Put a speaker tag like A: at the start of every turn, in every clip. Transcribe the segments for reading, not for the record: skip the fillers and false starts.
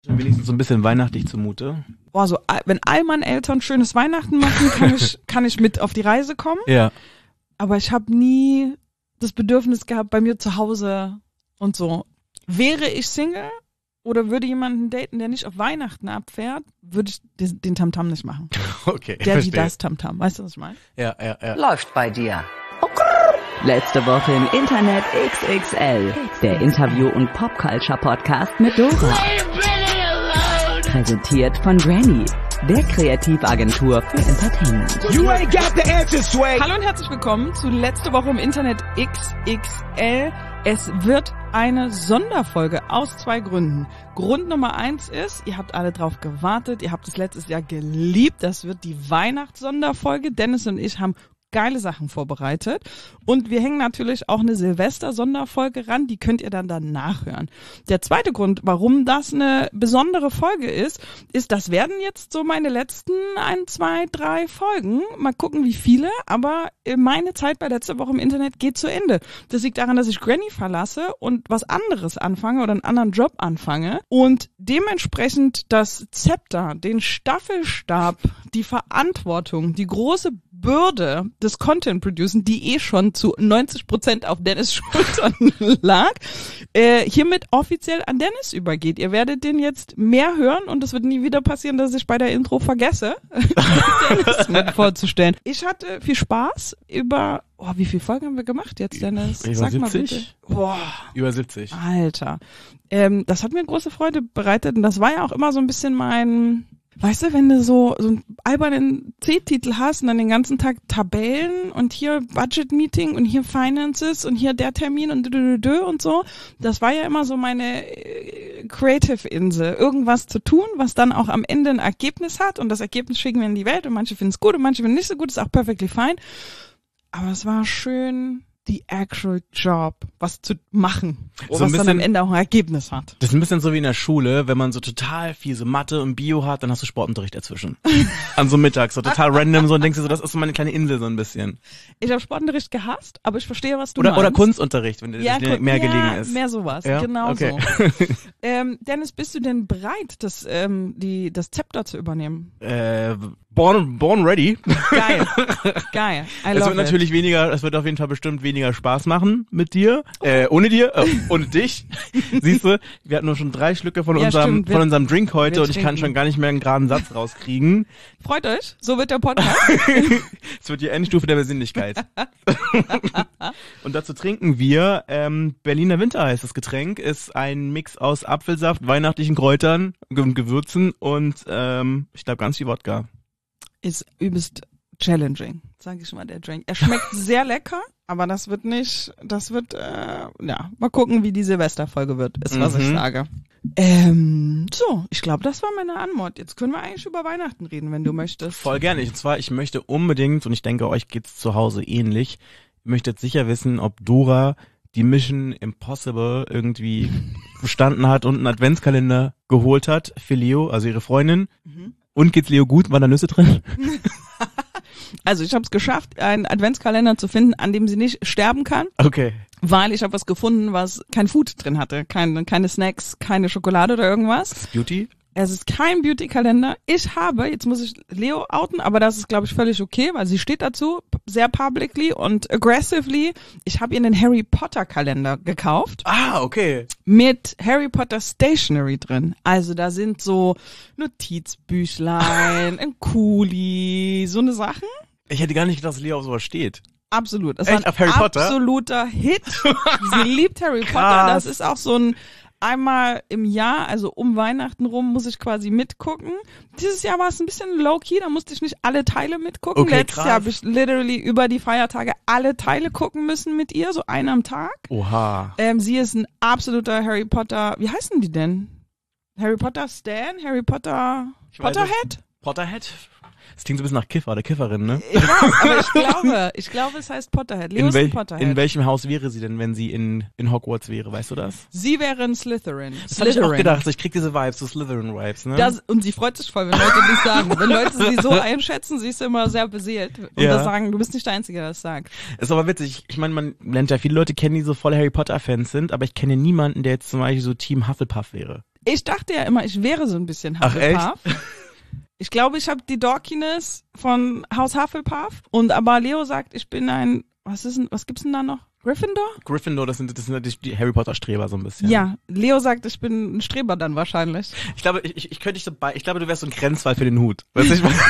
A: Wenigstens so ein bisschen weihnachtlich zumute.
B: Boah, so, wenn all meine Eltern schönes Weihnachten machen, kann ich mit auf die Reise kommen.
A: Ja.
B: Aber ich habe nie das Bedürfnis gehabt, bei mir zu Hause und so. Wäre ich Single oder würde jemanden daten, der nicht auf Weihnachten abfährt, würde ich den Tamtam nicht machen.
A: Okay,
B: die das Tamtam. Weißt du, was ich meine?
A: Ja.
C: Läuft bei dir. Letzte Woche im Internet XXL. Der Interview- und Popculture-Podcast mit Dora. Präsentiert von Granny, der Kreativagentur für Entertainment.
D: You ain't got the answer, Sway.
B: Hallo und herzlich willkommen zu Letzte Woche im Internet XXL. Es wird eine Sonderfolge aus 2 Gründen. Grund Nummer 1 ist, ihr habt alle drauf gewartet, ihr habt es letztes Jahr geliebt, das wird die Weihnachtssonderfolge. Dennis und ich haben geile Sachen vorbereitet und wir hängen natürlich auch eine Silvester-Sonderfolge ran, die könnt ihr dann nachhören. Der zweite Grund, warum das eine besondere Folge ist, das werden jetzt so meine letzten 1, 2, 3 Folgen. Mal gucken, wie viele, aber meine Zeit bei Letzte Woche im Internet geht zu Ende. Das liegt daran, dass ich Granny verlasse und was anderes anfange oder einen anderen Job anfange und dementsprechend das Zepter, den Staffelstab, die Verantwortung, die große Bürde des Content-Producen, die schon zu 90% auf Dennis Schultern lag, hiermit offiziell an Dennis übergeht. Ihr werdet den jetzt mehr hören und es wird nie wieder passieren, dass ich bei der Intro vergesse, Dennis mit vorzustellen. Ich hatte viel Spaß über, wie viele Folgen haben wir gemacht jetzt, Dennis?
A: Sag 70?
B: Mal bitte.
A: Über 70.
B: Alter. Das hat mir große Freude bereitet und das war ja auch immer so ein bisschen mein... Weißt du, wenn du so einen albernen C-Titel hast und dann den ganzen Tag Tabellen und hier Budget-Meeting und hier Finances und hier der Termin und so, das war ja immer so meine Creative-Insel. Irgendwas zu tun, was dann auch am Ende ein Ergebnis hat und das Ergebnis schicken wir in die Welt und manche finden es gut und manche finden es nicht so gut, ist auch perfectly fine. Aber es war schön, die actual Job, was zu machen,
A: so
B: was dann am Ende auch ein Ergebnis hat.
A: Das ist ein bisschen so wie in der Schule, wenn man so total viel so Mathe und Bio hat, dann hast du Sportunterricht dazwischen. An so Mittag, so total random, so und denkst du so, das ist so meine kleine Insel so ein bisschen.
B: Ich habe Sportunterricht gehasst, aber ich verstehe, was du meinst.
A: Oder Kunstunterricht, wenn dir das mehr gelegen ist.
B: Mehr sowas,
A: ja?
B: Genau
A: okay.
B: So. Dennis, bist du denn bereit, das Zepter zu übernehmen?
A: Born ready.
B: Geil.
A: Es wird auf jeden Fall bestimmt weniger Spaß machen mit dir, ohne dir, ohne dich. Siehst du, wir hatten nur schon 3 Schlücke von unserem Drink heute und ich kann schon gar nicht mehr einen geraden Satz rauskriegen.
B: Freut euch, so wird der Podcast.
A: Es wird die Endstufe der Besinnlichkeit. Und dazu trinken wir Berliner Winter heißt das Getränk, ist ein Mix aus Apfelsaft, weihnachtlichen Kräutern und Gewürzen und ich glaube ganz viel Wodka.
B: Ist übelst challenging, sage ich mal, der Drink. Er schmeckt sehr lecker, aber mal gucken, wie die Silvesterfolge wird, ist was ich sage. So, ich glaube, das war meine Antwort. Jetzt können wir eigentlich über Weihnachten reden, wenn du möchtest.
A: Voll gerne. Und zwar, ich möchte unbedingt, und ich denke, euch geht's zu Hause ähnlich, ich möchte jetzt sicher wissen, ob Dora die Mission Impossible irgendwie verstanden hat und einen Adventskalender geholt hat für Leo, also ihre Freundin. Und geht's Leo gut? Waren da Nüsse drin?
B: Also ich habe es geschafft, einen Adventskalender zu finden, an dem sie nicht sterben kann.
A: Okay.
B: Weil ich habe was gefunden, was kein Food drin hatte. Keine Snacks, keine Schokolade oder irgendwas.
A: Beauty?
B: Es ist kein Beauty-Kalender. Jetzt muss ich Leo outen, aber das ist, glaube ich, völlig okay, weil sie steht dazu, sehr publicly und aggressively. Ich habe ihr einen Harry Potter-Kalender gekauft.
A: Ah, okay.
B: Mit Harry Potter Stationery drin. Also da sind so Notizbüchlein, ein Kuli, so eine Sachen.
A: Ich hätte gar nicht gedacht, dass Leo auf sowas steht.
B: Absolut. Das
A: echt,
B: war ein absoluter Hit. Sie liebt Harry Potter.
A: Krass.
B: Das ist auch so ein einmal im Jahr, also um Weihnachten rum, muss ich quasi mitgucken. Dieses Jahr war es ein bisschen low-key, da musste ich nicht alle Teile mitgucken.
A: Okay,
B: Letztes Jahr habe ich literally über die Feiertage alle Teile gucken müssen mit ihr, so einen am Tag.
A: Oha.
B: Sie ist ein absoluter Harry Potter, wie heißen die denn? Harry Potter Stan? Harry Potter Potterhead?
A: Potterhead? Das klingt so ein bisschen nach Kiffer oder Kifferin, ne?
B: Ja, aber ich glaube, es heißt Potterhead. Leo ist ein Potterhead.
A: In welchem Haus wäre sie denn, wenn sie in Hogwarts wäre, weißt du das?
B: Sie wäre in Slytherin.
A: Das habe ich auch gedacht, ich krieg diese Vibes, so Slytherin-Vibes, ne?
B: Und sie freut sich voll, wenn Leute das sagen. Wenn Leute sie so einschätzen, sie ist immer sehr beseelt. Und das sagen, du bist nicht der Einzige, der das sagt.
A: Ist aber witzig, ich meine, man lernt ja viele Leute kennen, die so voll Harry Potter-Fans sind, aber ich kenne niemanden, der jetzt zum Beispiel so Team Hufflepuff wäre.
B: Ich dachte ja immer, ich wäre so ein bisschen
A: Ach,
B: Hufflepuff. Ich glaube, ich habe die Dorkiness von Haus Hufflepuff. Und aber Leo sagt, ich bin ein, was gibt's denn da noch? Gryffindor?
A: Gryffindor, das sind die Harry Potter Streber so ein bisschen.
B: Ja, Leo sagt, ich bin ein Streber dann wahrscheinlich.
A: Ich glaube, ich könnte dich so ich glaube, du wärst so ein Grenzfall für den Hut. Weißt du, ich meine?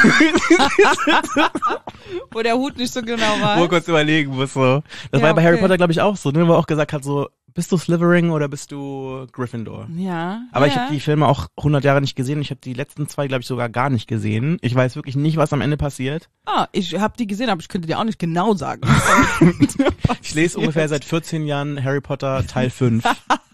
B: Wo der Hut nicht so genau weiß.
A: Wo kurz überlegen muss so. Das
B: Ja,
A: war ja bei Harry
B: okay.
A: Potter, glaube ich, auch so, ne? Wo er auch gesagt hat so, bist du Slytherin oder bist du Gryffindor?
B: Ja.
A: Aber
B: ja.
A: ich habe die Filme auch 100 Jahre nicht gesehen. Ich habe die letzten 2, glaube ich, sogar gar nicht gesehen. Ich weiß wirklich nicht, was am Ende passiert.
B: Ich habe die gesehen, aber ich könnte dir auch nicht genau sagen.
A: Ich lese ungefähr seit 14 Jahren Harry Potter Teil 5.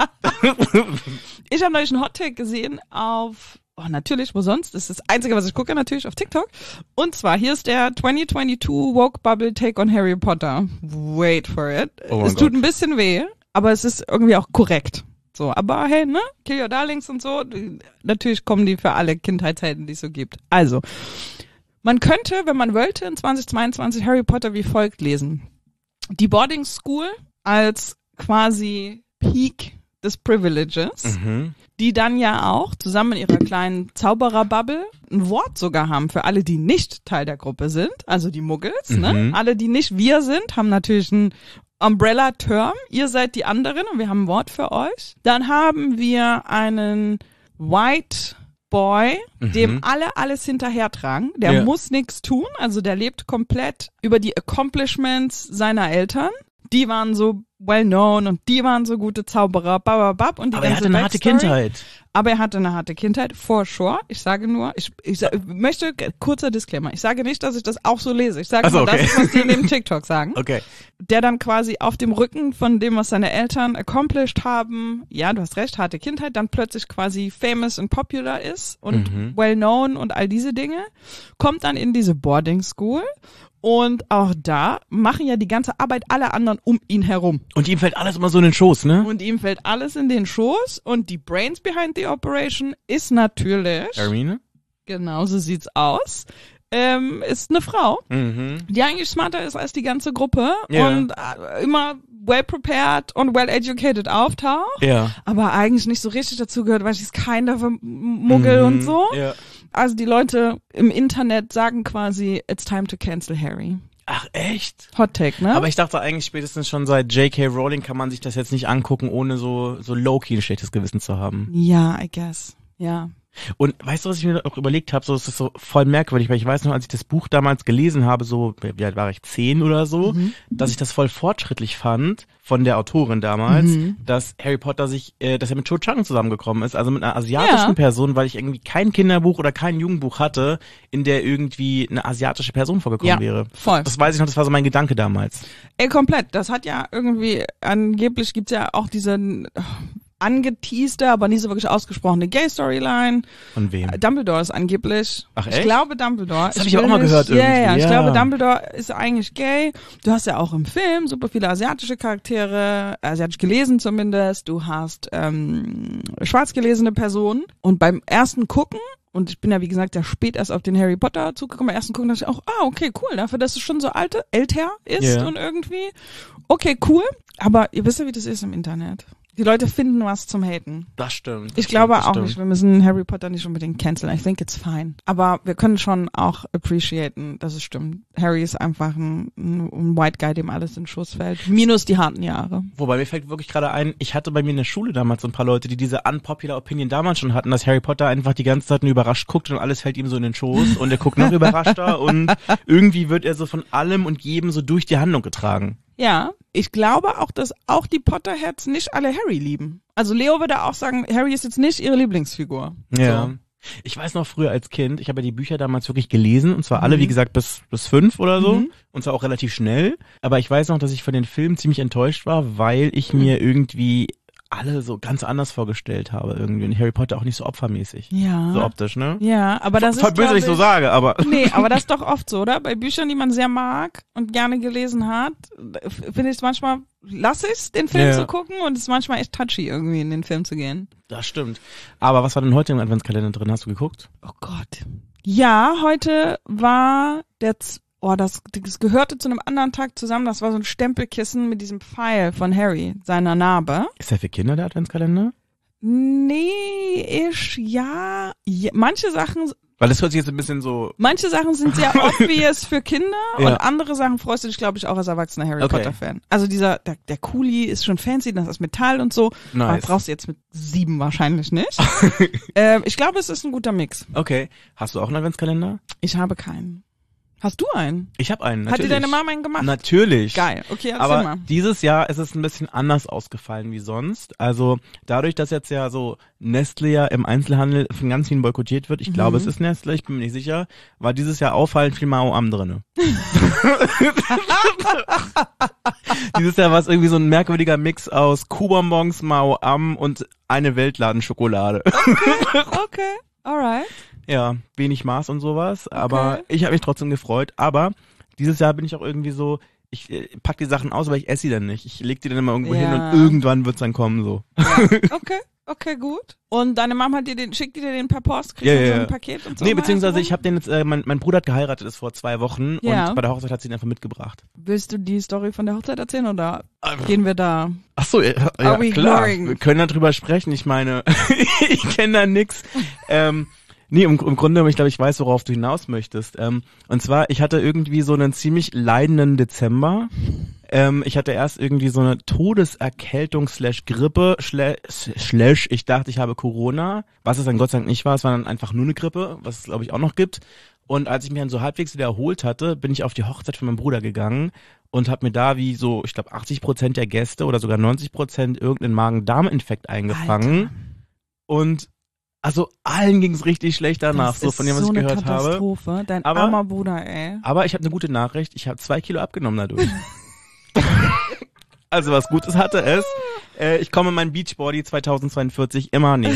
B: Ich habe neulich einen Hottake gesehen auf, natürlich, wo sonst? Das ist das Einzige, was ich gucke, natürlich auf TikTok. Und zwar, hier ist der 2022 Woke Bubble Take on Harry Potter. Wait for it.
A: Oh mein
B: Es tut
A: Gott.
B: ein bisschen weh, aber es ist irgendwie auch korrekt. So, aber hey, ne? Kill Your Darlings und so. Natürlich kommen die für alle Kindheitshelden, die es so gibt. Also, man könnte, wenn man wollte, in 2022 Harry Potter wie folgt lesen. Die Boarding School als quasi Peak des Privileges, die dann ja auch zusammen in ihrer kleinen Zaubererbubble ein Wort sogar haben für alle, die nicht Teil der Gruppe sind, also die Muggels, ne? Alle, die nicht wir sind, haben natürlich einen Umbrella-Term. Ihr seid die anderen und wir haben ein Wort für euch. Dann haben wir einen White Boy, dem alle alles hinterhertragen. Der
A: Ja.
B: muss nichts tun, also der lebt komplett über die Accomplishments seiner Eltern. Die waren so well known und die waren so gute Zauberer, bababab und die
A: Aber er
B: ganze
A: hatte eine harte
B: Backstory.
A: Kindheit.
B: Aber er hatte eine harte Kindheit, for sure. Ich sage nur, ich möchte, kurzer Disclaimer, ich sage nicht, dass ich das auch so lese. Ich sage
A: Ach so,
B: nur,
A: okay.
B: das ist, was die in dem TikTok sagen.
A: Okay.
B: Der dann quasi auf dem Rücken von dem, was seine Eltern accomplished haben, ja, du hast recht, harte Kindheit, dann plötzlich quasi famous und popular ist und well known und all diese Dinge, kommt dann in diese Boarding School. Und auch da machen ja die ganze Arbeit alle anderen um ihn herum.
A: Und ihm fällt alles immer so in den Schoß, ne?
B: Und ihm fällt alles in den Schoß und die Brains behind the operation ist natürlich,
A: Hermine?
B: genau so sieht's aus, ist eine Frau, die eigentlich smarter ist als die ganze Gruppe
A: Ja.
B: und immer well prepared und well educated auftaucht,
A: Ja.
B: aber eigentlich nicht so richtig dazu gehört, weil sie ist kein Muggel und so.
A: Ja.
B: Also die Leute im Internet sagen quasi, it's time to cancel Harry.
A: Ach, echt?
B: Hot Take, ne?
A: Aber ich dachte eigentlich spätestens schon seit J.K. Rowling kann man sich das jetzt nicht angucken, ohne so low-key ein schlechtes Gewissen zu haben.
B: ja, I guess. Ja.
A: Und weißt du, was ich mir auch überlegt habe? So, es ist so voll merkwürdig, weil ich weiß noch, als ich das Buch damals gelesen habe, so, wie alt war ich, 10 oder so, dass ich das voll fortschrittlich fand von der Autorin damals, dass Harry Potter dass er mit Cho Chang zusammengekommen ist, also mit einer asiatischen
B: Ja.
A: Person, weil ich irgendwie kein Kinderbuch oder kein Jugendbuch hatte, in der irgendwie eine asiatische Person vorgekommen
B: Ja,
A: wäre.
B: voll.
A: Das weiß ich noch, das war so mein Gedanke damals.
B: Komplett. Das hat ja irgendwie, angeblich gibt's ja auch diese angeteaste, aber nie so wirklich ausgesprochene Gay-Storyline.
A: Von wem?
B: Dumbledore ist angeblich.
A: Ach,
B: Ich
A: echt?
B: glaube Dumbledore.
A: Das hab ich auch mal gehört
B: Ja,
A: irgendwie,
B: ich
A: ja.
B: glaube Dumbledore ist eigentlich gay. Du hast ja auch im Film super viele asiatische Charaktere, asiatisch gelesen zumindest. Du hast schwarz gelesene Personen. Und beim ersten Gucken, und ich bin ja wie gesagt ja spät erst auf den Harry Potter zugekommen, beim ersten Gucken dachte ich auch, okay, cool, dafür, dass es schon so älter ist
A: Ja.
B: und irgendwie, okay, cool. Aber ihr wisst ja, wie das ist im Internet. Die Leute finden was zum Haten.
A: Das stimmt.
B: Ich glaube auch nicht, wir müssen Harry Potter nicht unbedingt canceln. I think it's fine. Aber wir können schon auch appreciaten, dass es stimmt. Harry ist einfach ein White Guy, dem alles in den Schoß fällt. Minus die harten Jahre.
A: Wobei mir fällt wirklich gerade ein, ich hatte bei mir in der Schule damals so ein paar Leute, die diese unpopular Opinion damals schon hatten, dass Harry Potter einfach die ganze Zeit nur überrascht guckt und alles fällt ihm so in den Schoß und er guckt noch überraschter und irgendwie wird er so von allem und jedem so durch die Handlung getragen.
B: Ja, ich glaube auch, dass auch die Potterheads nicht alle Harry lieben. Also Leo würde auch sagen, Harry ist jetzt nicht ihre Lieblingsfigur.
A: Ja.
B: So.
A: Ich weiß noch früher als Kind, ich habe ja die Bücher damals wirklich gelesen und zwar alle, wie gesagt, bis 5 oder so und zwar auch relativ schnell. Aber ich weiß noch, dass ich von den Filmen ziemlich enttäuscht war, weil ich mir irgendwie alle so ganz anders vorgestellt habe irgendwie und Harry Potter auch nicht so opfermäßig.
B: Ja.
A: So optisch, ne?
B: Ja, aber das
A: Voll
B: ist,
A: böse,
B: glaub
A: dass ich so sage, aber.
B: Nee, aber das ist doch oft so, oder? Bei Büchern, die man sehr mag und gerne gelesen hat, finde ich es manchmal, lasse ich den Film zu gucken und es ist manchmal echt touchy, irgendwie in den Film zu gehen.
A: Das stimmt. Aber was war denn heute im Adventskalender drin? Hast du geguckt?
B: Oh Gott. Ja, heute war das gehörte zu einem anderen Tag zusammen. Das war so ein Stempelkissen mit diesem Pfeil von Harry, seiner Narbe.
A: Ist der für Kinder, der Adventskalender?
B: Nee, ja. Manche Sachen
A: Weil das hört sich jetzt ein bisschen so...
B: Manche Sachen sind sehr obvious für Kinder
A: Ja.
B: und andere Sachen freust du dich, glaube ich, auch als erwachsener Harry
A: Okay.
B: Potter-Fan. Also der Kuli ist schon fancy, das ist Metall und so.
A: Nice.
B: Aber brauchst du jetzt mit 7 wahrscheinlich nicht. Ich glaube, es ist ein guter Mix.
A: Okay. Hast du auch einen Adventskalender?
B: Ich habe keinen. Hast du einen?
A: Ich habe einen,
B: Hat
A: natürlich.
B: dir deine Mama einen gemacht?
A: Natürlich.
B: Geil. Okay, erzähl
A: Aber
B: mal.
A: dieses Jahr ist es ein bisschen anders ausgefallen wie sonst. Also dadurch, dass jetzt ja so Nestle ja im Einzelhandel von ganz vielen boykottiert wird, ich glaube, es ist Nestle, ich bin mir nicht sicher, war dieses Jahr auffallend viel Mao Am drinne. Dieses Jahr war es irgendwie so ein merkwürdiger Mix aus Kuhbonbons, Mao Am und eine Weltladenschokolade.
B: Okay, alright.
A: Ja, wenig Maß und sowas, aber ich habe mich trotzdem gefreut. Aber dieses Jahr bin ich auch irgendwie so, ich pack die Sachen aus, aber ich esse sie dann nicht. Ich leg die dann immer irgendwo hin und irgendwann wird's dann kommen so.
B: Ja. Okay, gut. Und deine Mama schickt die dir den per Post? Kriegst du so ein Paket und so?
A: Nee, beziehungsweise ich habe den jetzt, mein Bruder hat geheiratet, ist vor 2 Wochen
B: Ja.
A: und bei der Hochzeit hat sie ihn einfach mitgebracht.
B: Willst du die Story von der Hochzeit erzählen oder gehen wir da?
A: Ach so, ja,
B: Are we
A: klar.
B: ignoring?
A: Wir können darüber sprechen. Ich meine, ich kenne da nix. Nee, im Grunde, ich glaube, ich weiß, worauf du hinaus möchtest. Und zwar, ich hatte irgendwie so einen ziemlich leidenden Dezember. Ich hatte erst irgendwie so eine Todeserkältung /Grippe / ich dachte, ich habe Corona, was es dann Gott sei Dank nicht war. Es war dann einfach nur eine Grippe, was es glaube ich auch noch gibt. Und als ich mich dann so halbwegs wieder erholt hatte, bin ich auf die Hochzeit von meinem Bruder gegangen und habe mir da wie so, ich glaube 80% der Gäste oder sogar 90% irgendeinen Magen-Darm-Infekt eingefangen.
B: Alter.
A: Und also allen ging's richtig schlecht danach,
B: Das
A: so von dem, was ich gehört
B: ist so eine
A: habe.
B: Katastrophe. Dein
A: Aber-
B: armer Bruder, ey.
A: Aber ich habe eine gute Nachricht, ich habe 2 Kilo abgenommen dadurch. Also was Gutes hatte es. Ich komme meinem Beachbody 2042 immer näher.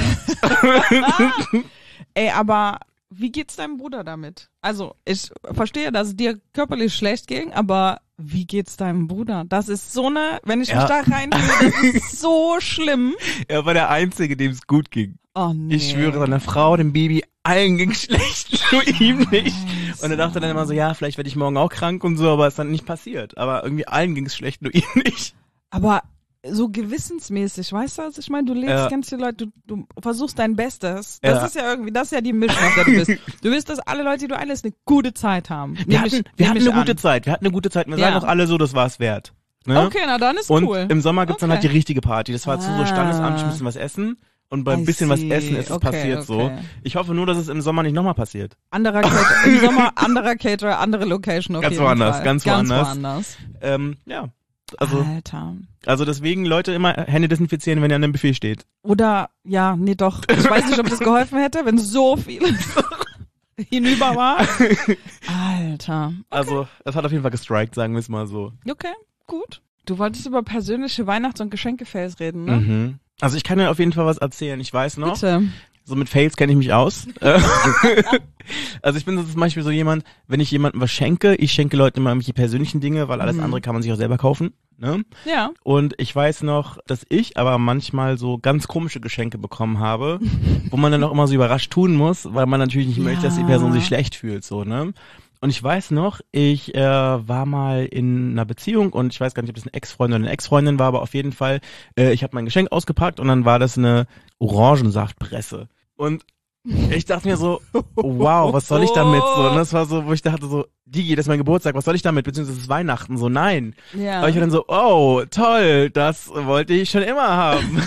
B: Ey, aber wie geht's deinem Bruder damit? Also, ich verstehe, dass es dir körperlich schlecht ging, aber wie geht's deinem Bruder? Das ist so eine, wenn ich mich da reinfühle, das ist so schlimm.
A: Er war der Einzige, dem es gut ging.
B: Oh nee.
A: Ich schwöre, seiner Frau, dem Baby, allen ging schlecht, nur ihm nicht. Und er dachte dann immer so, ja, vielleicht werde ich morgen auch krank und so, aber ist dann nicht passiert. Aber irgendwie allen ging es schlecht, nur ihm nicht.
B: Aber so gewissensmäßig, weißt du, was ich meine? Du lebst ganz viele Leute, du versuchst dein Bestes. Das ist ja irgendwie, das ist ja die Mischung, auf der du bist. Du willst, dass alle Leute, die du einlässt, eine gute Zeit haben.
A: Wir hatten eine gute Zeit. Wir sagen auch alle so, das war es wert. Ne?
B: Okay, na dann ist
A: und
B: cool.
A: im Sommer gibt's dann halt die richtige Party. Das war zu so standesamtlich, müssen was essen. Und beim bisschen was essen ist es passiert so. Ich hoffe nur, dass es im Sommer nicht nochmal passiert.
B: Im Sommer anderer Caterer, andere Location auf jeden Fall.
A: Ganz woanders. Ja.
B: Alter.
A: Also deswegen, Leute, immer Hände desinfizieren, wenn ihr an dem Buffet steht.
B: Oder, ja, nee, doch. Ich weiß nicht, ob das geholfen hätte, wenn so viel hinüber war. Alter. Okay.
A: Also, es hat auf jeden Fall gestrikt, sagen wir es mal so.
B: Okay, gut. Du wolltest über persönliche Weihnachts- und Geschenke-Fails reden, ne?
A: Mhm. Also ich kann dir auf jeden Fall was erzählen. Ich weiß noch,
B: Bitte.
A: so mit Fails kenne ich mich aus. Also ich bin so zum Beispiel so jemand, wenn ich jemandem was schenke, ich schenke Leuten immer irgendwelche persönlichen Dinge, weil alles andere kann man sich auch selber kaufen. Ne?
B: Ja.
A: Und ich weiß noch, dass ich aber manchmal so ganz komische Geschenke bekommen habe, wo man dann auch immer so überrascht tun muss, weil man natürlich nicht möchte, dass die Person sich schlecht fühlt. So, ne? Und ich weiß noch, ich war mal in einer Beziehung und ich weiß gar nicht, ob das eine Ex-Freundin oder eine Ex-Freundin war, aber auf jeden Fall, ich habe mein Geschenk ausgepackt und dann war das eine Orangensaftpresse. Und ich dachte mir so, wow, was soll ich damit? So, und das war so, wo ich dachte so, Digi, das ist mein Geburtstag, was soll ich damit? Beziehungsweise es ist Weihnachten, so nein.
B: Ja.
A: Aber ich war dann so, oh, toll, das wollte ich schon immer haben.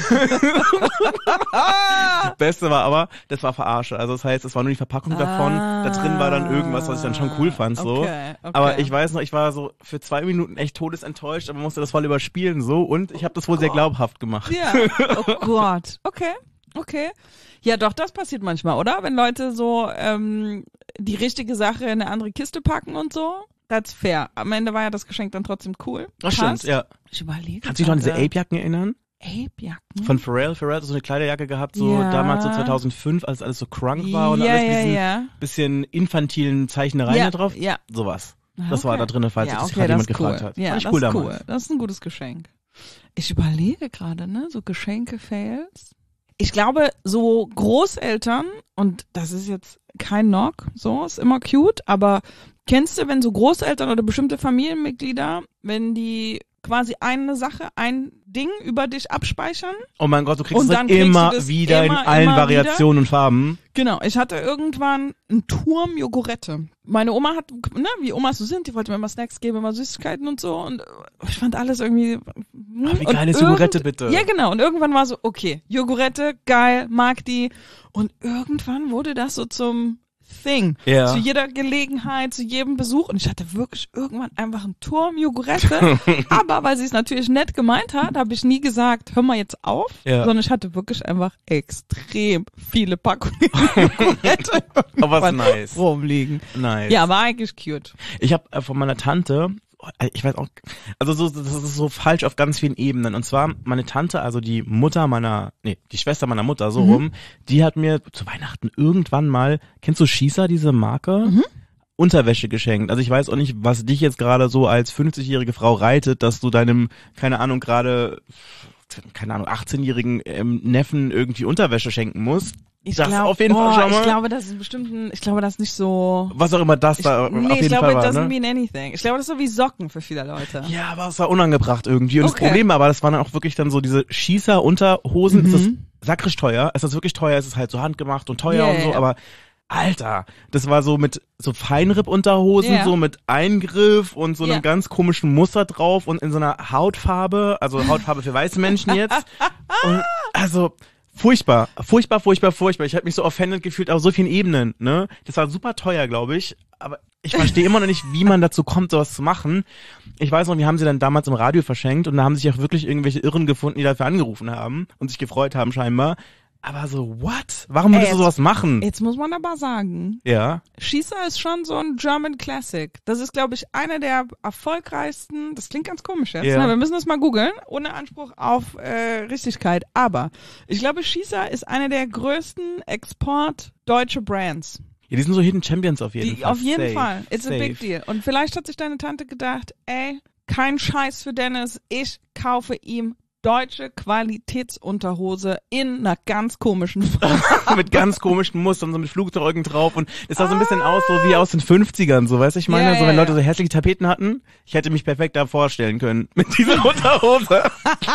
A: Beste war aber, das war Verarsche. Also das heißt, es war nur die Verpackung davon, da drin war dann irgendwas, was ich dann schon cool fand, so.
B: Okay.
A: Aber ich weiß noch, ich war so für 2 Minuten echt todesenttäuscht, aber musste das voll überspielen, so. Und ich habe das wohl sehr glaubhaft gemacht.
B: Ja. Oh Gott. Okay. Ja, doch, das passiert manchmal, oder? Wenn Leute so die richtige Sache in eine andere Kiste packen und so. That's fair. Am Ende war ja das Geschenk dann trotzdem cool.
A: Das stimmt, ja.
B: Ich überlege.
A: Kannst du dich noch an diese Ape-Jacken erinnern?
B: Ape-Jacken?
A: Von Pharrell. Pharrell hat so eine Kleiderjacke gehabt, so damals so 2005, als alles so crunk war und alles mit diesen bisschen infantilen Zeichnereien da drauf.
B: Ja.
A: Sowas. Das war da drin, falls sich das
B: okay,
A: gerade jemand
B: das ist
A: gefragt
B: cool.
A: hat.
B: Ja,
A: Fand ich
B: das
A: cool
B: ist
A: damals.
B: cool. Das ist ein gutes Geschenk. Ich überlege gerade, ne, so Geschenke-Fails. Ich glaube, so Großeltern, und das ist jetzt kein Knock, so, ist immer cute, aber kennst du, wenn so Großeltern oder bestimmte Familienmitglieder, wenn die quasi eine Sache, ein Ding über dich abspeichern.
A: Oh mein Gott, du kriegst
B: Und
A: es
B: dann
A: halt immer
B: kriegst du das
A: wieder in
B: immer
A: allen
B: wieder.
A: Variationen und Farben.
B: Genau, ich hatte irgendwann einen Turm Jogurette. Meine Oma hat, ne, wie Omas so sind, die wollte mir immer Snacks geben, immer Süßigkeiten und so und ich fand alles irgendwie...
A: Ach, wie geil ist Jogurette bitte?
B: Ja, genau. Und irgendwann war so, okay, Jogurette, geil, mag die. Und irgendwann wurde das so zum Thing.
A: Ja.
B: Zu jeder Gelegenheit, zu jedem Besuch. Und ich hatte wirklich irgendwann einfach einen Turm Jogurette. Aber weil sie es natürlich nett gemeint hat, habe ich nie gesagt, hör mal jetzt auf.
A: Ja.
B: Sondern ich hatte wirklich einfach extrem viele Packungen Jogurette
A: Aber was nice.
B: rumliegen.
A: Nice.
B: Ja, war eigentlich cute.
A: Ich habe von meiner Tante, ich weiß auch, also das ist so falsch auf ganz vielen Ebenen. Und zwar meine Tante, also die Schwester meiner Mutter, so rum, die hat mir zu Weihnachten irgendwann mal, kennst du Shisa, diese Marke? Unterwäsche geschenkt. Also ich weiß auch nicht, was dich jetzt gerade so als 50-jährige Frau reitet, dass du deinem, keine Ahnung, 18-jährigen Neffen irgendwie Unterwäsche schenken musst.
B: Ich
A: Das
B: glaub,
A: auf jeden Fall schon mal.
B: Ich glaube, das ist bestimmt ich glaube, das ist nicht so...
A: Was auch immer das da auf jeden
B: ich glaube,
A: Fall
B: it
A: war,
B: doesn't
A: ne?
B: mean anything. Ich glaube, das ist so wie Socken für viele Leute.
A: Ja, aber es war unangebracht irgendwie. Und
B: Okay.
A: das Problem war, aber das waren dann auch wirklich dann so diese Schießer-Unterhosen. Es ist sakrisch teuer. Es ist wirklich teuer. Es ist halt so handgemacht und teuer und so.
B: Yeah.
A: Aber Alter, das war so mit so Feinripp-Unterhosen,
B: Yeah.
A: so mit Eingriff und so einem
B: Yeah.
A: ganz komischen Muster drauf und in so einer Hautfarbe, also Hautfarbe für weiße Menschen jetzt. Und also furchtbar. Ich habe mich so offended gefühlt auf so vielen Ebenen, ne? Das war super teuer, glaube ich. Aber ich verstehe immer noch nicht, wie man dazu kommt, sowas zu machen. Ich weiß noch, wir haben sie dann damals im Radio verschenkt und da haben sich auch wirklich irgendwelche Irren gefunden, die dafür angerufen haben und sich gefreut haben scheinbar. Aber so, what? Warum würdest du sowas machen?
B: Jetzt muss man aber sagen,
A: Ja.
B: Schießer ist schon so ein German Classic. Das ist, glaube ich, einer der erfolgreichsten, das klingt ganz komisch jetzt,
A: Ja.
B: ne? Wir müssen das mal googeln, ohne Anspruch auf Richtigkeit. Aber ich glaube, Schießer ist einer der größten Export-deutsche Brands.
A: Ja, die sind so Hidden Champions auf jeden Fall.
B: Auf jeden
A: Safe.
B: Fall. It's a big deal. Und vielleicht hat sich deine Tante gedacht, ey, kein Scheiß für Dennis, ich kaufe ihm deutsche Qualitätsunterhose in einer ganz komischen Farbe.
A: Mit ganz komischen Mustern, so mit Flugzeugen drauf und das sah so ein bisschen aus, so wie aus den 50ern, so, weißt du, ich meine,
B: Ja,
A: so wenn
B: ja,
A: Leute so hässliche Tapeten hatten, ich hätte mich perfekt da vorstellen können, mit dieser Unterhose.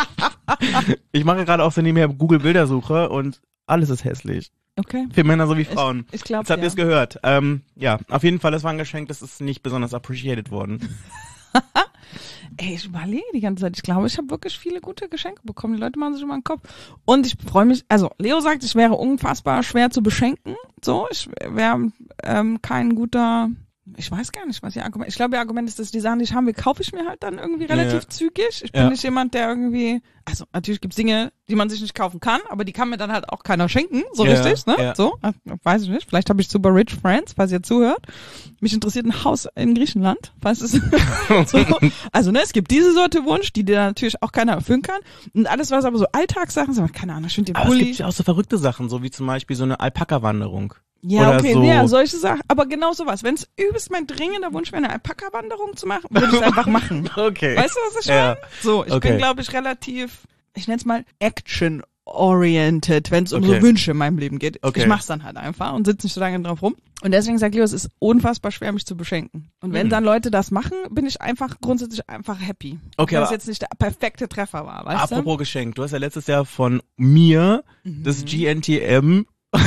A: Ich mache gerade auch so nebenher Google-Bildersuche und alles ist hässlich.
B: Okay.
A: Für Männer sowie Frauen.
B: Ich glaube,
A: Jetzt habt ihr es gehört. Ja, auf jeden Fall, das war ein Geschenk, das ist nicht besonders appreciated worden.
B: Ey, ich überlege die ganze Zeit. Ich glaube, ich habe wirklich viele gute Geschenke bekommen. Die Leute machen sich immer den Kopf. Und ich freue mich, also Leo sagt, ich wäre unfassbar schwer zu beschenken. So, ich wäre kein guter, ich weiß gar nicht, was ihr Argument, ich glaube, ihr Argument ist, dass die Sachen, die ich haben will, kaufe ich mir halt dann irgendwie relativ zügig. Ich bin nicht jemand, der irgendwie, also natürlich gibt's Dinge, die man sich nicht kaufen kann, aber die kann mir dann halt auch keiner schenken, so richtig, ne?
A: Ja.
B: So, weiß ich nicht. Vielleicht habe ich super rich friends, falls ihr zuhört. Mich interessiert ein Haus in Griechenland, falls es so. Also, ne, es gibt diese Sorte Wunsch, die dir natürlich auch keiner erfüllen kann. Und alles, was aber so Alltagssachen sind, keine Ahnung, ich finde den
A: Aber es
B: Pulli.
A: gibt ja auch so verrückte Sachen, so wie zum Beispiel so eine Alpaka-Wanderung.
B: Ja,
A: Oder
B: okay,
A: so.
B: ja, solche Sachen. Aber genau sowas. Wenn es übelst mein dringender Wunsch wäre, eine Alpaka-Wanderung zu machen, würde ich es einfach machen.
A: Okay.
B: Weißt du, was ich meine?
A: Ja.
B: So, ich
A: Okay.
B: bin, glaube ich, relativ, ich nenne es mal action-oriented, wenn es um
A: Okay.
B: so Wünsche in meinem Leben geht.
A: Okay.
B: Ich mach's dann halt einfach und sitze nicht so lange drauf rum. Und deswegen sagt Leo, es ist unfassbar schwer, mich zu beschenken. Und wenn dann Leute das machen, bin ich einfach grundsätzlich einfach happy.
A: Okay,
B: Weil es
A: aber-
B: jetzt nicht der perfekte Treffer war, weißt
A: Apropos Geschenk, du hast ja letztes Jahr von mir das GNTM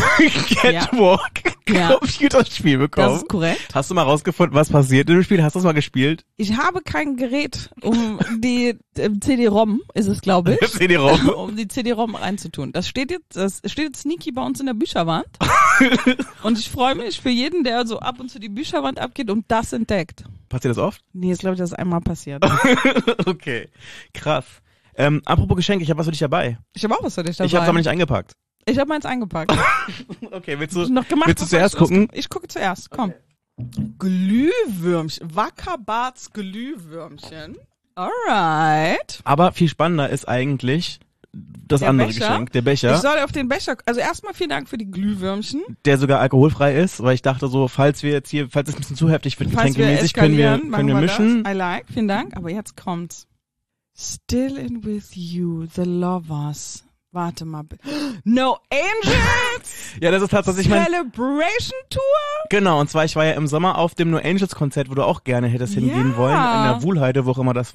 A: Catwalk
B: Ja.
A: Computerspiel
B: du?
A: bekommen.
B: Das ist korrekt.
A: Hast du mal rausgefunden, was passiert in dem Spiel? Hast du es mal gespielt?
B: Ich habe kein Gerät, um die CD-ROM, ist es, glaube ich.
A: CD-ROM.
B: Um die CD-ROM reinzutun. Das steht jetzt sneaky bei uns in der Bücherwand. Und ich freue mich für jeden, der so ab und zu die Bücherwand abgeht und das entdeckt.
A: Passiert das oft?
B: Nee, ist glaube ich das einmal passiert.
A: Okay, krass. Apropos Geschenk, ich habe was für dich dabei.
B: Ich habe auch was für dich dabei.
A: Ich habe es aber nicht eingepackt.
B: Ich habe meins eingepackt.
A: Okay, willst
B: Hab ich
A: du
B: noch gemacht,
A: willst du
B: bevor
A: zuerst
B: ich losgehe.
A: gucken?
B: Ich gucke zuerst, komm. Glühwürmchen. Wackerbarts Glühwürmchen. Alright.
A: Aber viel spannender ist eigentlich das
B: Der
A: andere
B: Becher?
A: Geschenk, der Becher,
B: Ich soll auf den Becher, also erstmal vielen Dank für die Glühwürmchen.
A: der sogar alkoholfrei ist, weil ich dachte so, falls es ein bisschen zu heftig wird,
B: Falls wir
A: getränkemäßig, können wir
B: eskalieren, machen
A: mischen.
B: Das. I like, vielen Dank. Aber jetzt kommt's. Still in with you, the lovers. Warte mal. No Angels?
A: Ja, das ist tatsächlich mein,
B: Celebration Tour?
A: genau, und zwar, ich war ja im Sommer auf dem No Angels Konzert, wo du auch gerne hättest hingehen
B: Ja.
A: wollen, in der Wuhlheide, wo auch immer das war.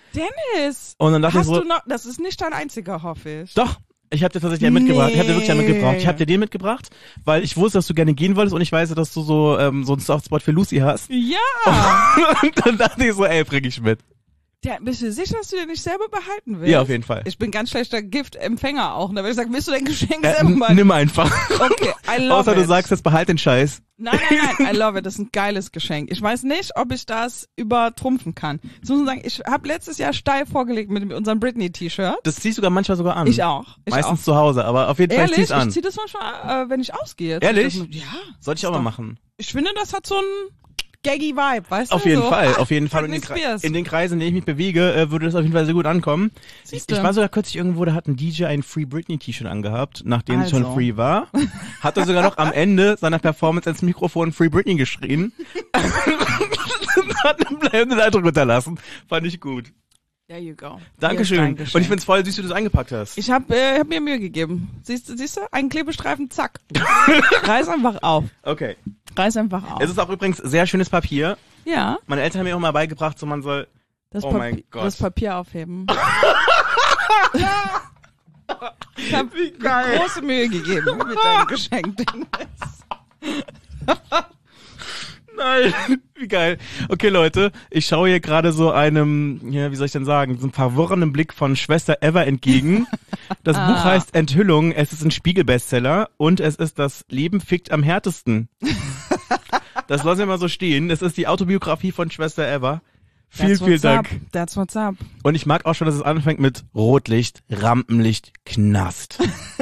B: Dennis,
A: Und dann dachte ich
B: hast
A: so,
B: du noch, das ist nicht dein einziger, hoffe ich.
A: doch, ich habe dir tatsächlich einen mitgebracht. Ich habe dir wirklich einen
B: Nee.
A: mitgebracht. Ich habe dir den mitgebracht, weil ich wusste, dass du gerne gehen wolltest und ich weiß, dass du so einen Softspot für Lucy hast.
B: Ja.
A: Und dann dachte ich so, ey, bring ich mit.
B: Ja, bist du sicher, dass du den nicht selber behalten willst?
A: Ja, auf jeden Fall.
B: Ich bin ganz schlechter Giftempfänger auch. Da würde ich sagen, willst du dein Geschenk selber behalten?
A: Nimm einfach.
B: Okay, I love
A: Außer
B: it.
A: du sagst, jetzt behalt den Scheiß.
B: Nein, I love it. Das ist ein geiles Geschenk. Ich weiß nicht, ob ich das übertrumpfen kann. Jetzt muss man sagen, ich habe letztes Jahr steil vorgelegt mit unserem Britney-T-Shirt.
A: Das ziehst du manchmal sogar an.
B: Ich auch.
A: Meistens zu Hause, aber auf jeden Fall
B: Ehrlich?
A: zieh's an.
B: Ich zieh das manchmal, wenn ich ausgehe.
A: Ehrlich?
B: Ja.
A: Sollte ich auch mal machen.
B: Ich finde, das hat so einen gaggy Vibe, weißt
A: Auf
B: du?
A: jeden
B: so,
A: Fall, auf jeden Fall.
B: Britney Spears.
A: In den Kreisen, in denen ich mich bewege, würde das auf jeden Fall sehr gut ankommen. Ich
B: Siehste.
A: war sogar kürzlich irgendwo, da hat ein DJ ein Free Britney T-Shirt angehabt, nachdem es schon
B: Also.
A: free war. Hat er sogar noch am Ende seiner Performance ins Mikrofon Free Britney geschrien. Hat einen bleibenden Eindruck hinterlassen. Fand ich gut.
B: There you go.
A: Dankeschön.
B: Hier ist dein Geschenk.
A: Und ich find's voll süß, wie du das eingepackt hast.
B: Ich hab mir Mühe gegeben. Siehst du? Einen Klebestreifen, zack. Reiß einfach auf.
A: Okay.
B: Reiß einfach auf.
A: Es ist auch übrigens sehr schönes Papier.
B: Ja,
A: Meine Eltern haben mir auch mal beigebracht, so man soll...
B: das,
A: Oh mein Gott.
B: das Papier aufheben. Ich habe
A: geil.
B: große Mühe gegeben mit deinem Geschenk, Dennis.
A: Nein, wie geil. Okay, Leute, ich schaue hier gerade so einem, ja, wie soll ich denn sagen, so einem verworrenen Blick von Schwester Eva entgegen. Das Buch heißt Enthüllung, es ist ein Spiegel-Bestseller und es ist das Leben fickt am härtesten. Das lassen wir mal so stehen. Es ist die Autobiografie von Schwester Eva. Vielen Dank.
B: That's what's up.
A: Und ich mag auch schon, dass es anfängt mit Rotlicht, Rampenlicht, Knast.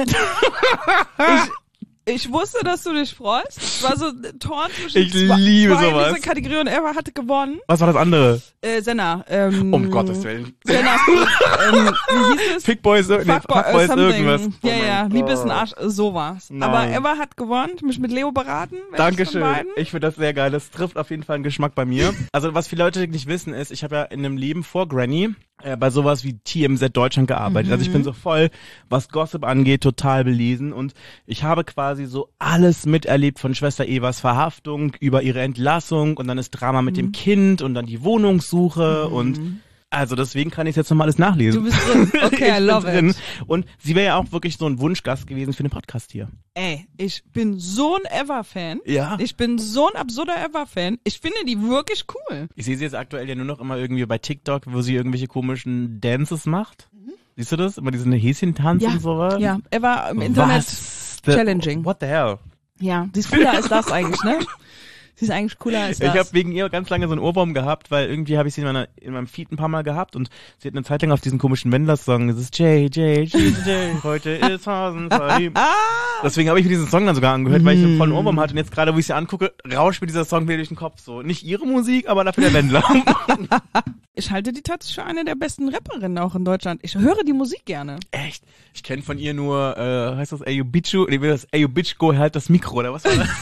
B: Ich wusste, dass du dich freust. Es war so Torn zwischen
A: Ich liebe
B: zwei
A: sowas.
B: in dieser Kategorie und Eva hatte gewonnen.
A: Was war das andere?
B: Senna.
A: Um Gottes Willen.
B: Sennas wie hieß es?
A: Fuckboys
B: Fuckboy, something.
A: irgendwas. Oh
B: Ja,
A: mein
B: Liebe ist ein
A: Gott.
B: Arsch, sowas.
A: Nein.
B: Aber Eva hat gewonnen, mich mit Leo beraten. welches von
A: Dankeschön.
B: beiden?
A: Ich finde das sehr geil. Das trifft auf jeden Fall einen Geschmack bei mir. Also was viele Leute nicht wissen ist, ich habe ja in einem Leben vor Granny bei sowas wie TMZ Deutschland gearbeitet. Also ich bin so voll, was Gossip angeht, total belesen und ich habe quasi so alles miterlebt von Schwester Evas Verhaftung über ihre Entlassung und dann das Drama mit dem Kind und dann die Wohnungssuche und also deswegen kann ich jetzt nochmal alles nachlesen.
B: Du bist drin. Okay, I
A: Ich bin
B: love
A: drin.
B: it.
A: Und sie wäre ja auch wirklich so ein Wunschgast gewesen für den Podcast hier.
B: Ey, ich bin so ein Eva-Fan.
A: Ja.
B: Ich bin so ein absurder Eva-Fan. Ich finde die wirklich cool.
A: Ich sehe sie jetzt aktuell ja nur noch immer irgendwie bei TikTok, wo sie irgendwelche komischen Dances macht. Siehst du das? Immer diesen Häschentanz und sowas.
B: Ja, Eva im Internet.
A: Was?
B: Challenging.
A: What the hell?
B: Ja, die ist cooler als das eigentlich, ne? Sie ist eigentlich cooler als das.
A: Ich habe wegen ihr ganz lange so einen Ohrwurm gehabt, weil irgendwie habe ich sie in meinem Feed ein paar Mal gehabt und sie hat eine Zeit lang auf diesen komischen Wendler-Song, das ist J, heute ist Hasen verliebt. Deswegen habe ich mir diesen Song dann sogar angehört, weil ich so einen vollen Ohrwurm hatte und jetzt gerade, wo ich sie angucke, rauscht mir dieser Song wieder durch den Kopf so. Nicht ihre Musik, aber dafür der Wendler.
B: Ich halte die tatsächlich für eine der besten Rapperinnen auch in Deutschland. Ich höre die Musik gerne.
A: Echt? Ich kenne von ihr nur, heißt das Ey, you Bitchu? Nee, wie das? Ey, you Bitch, go, halt das Mikro, oder was war das?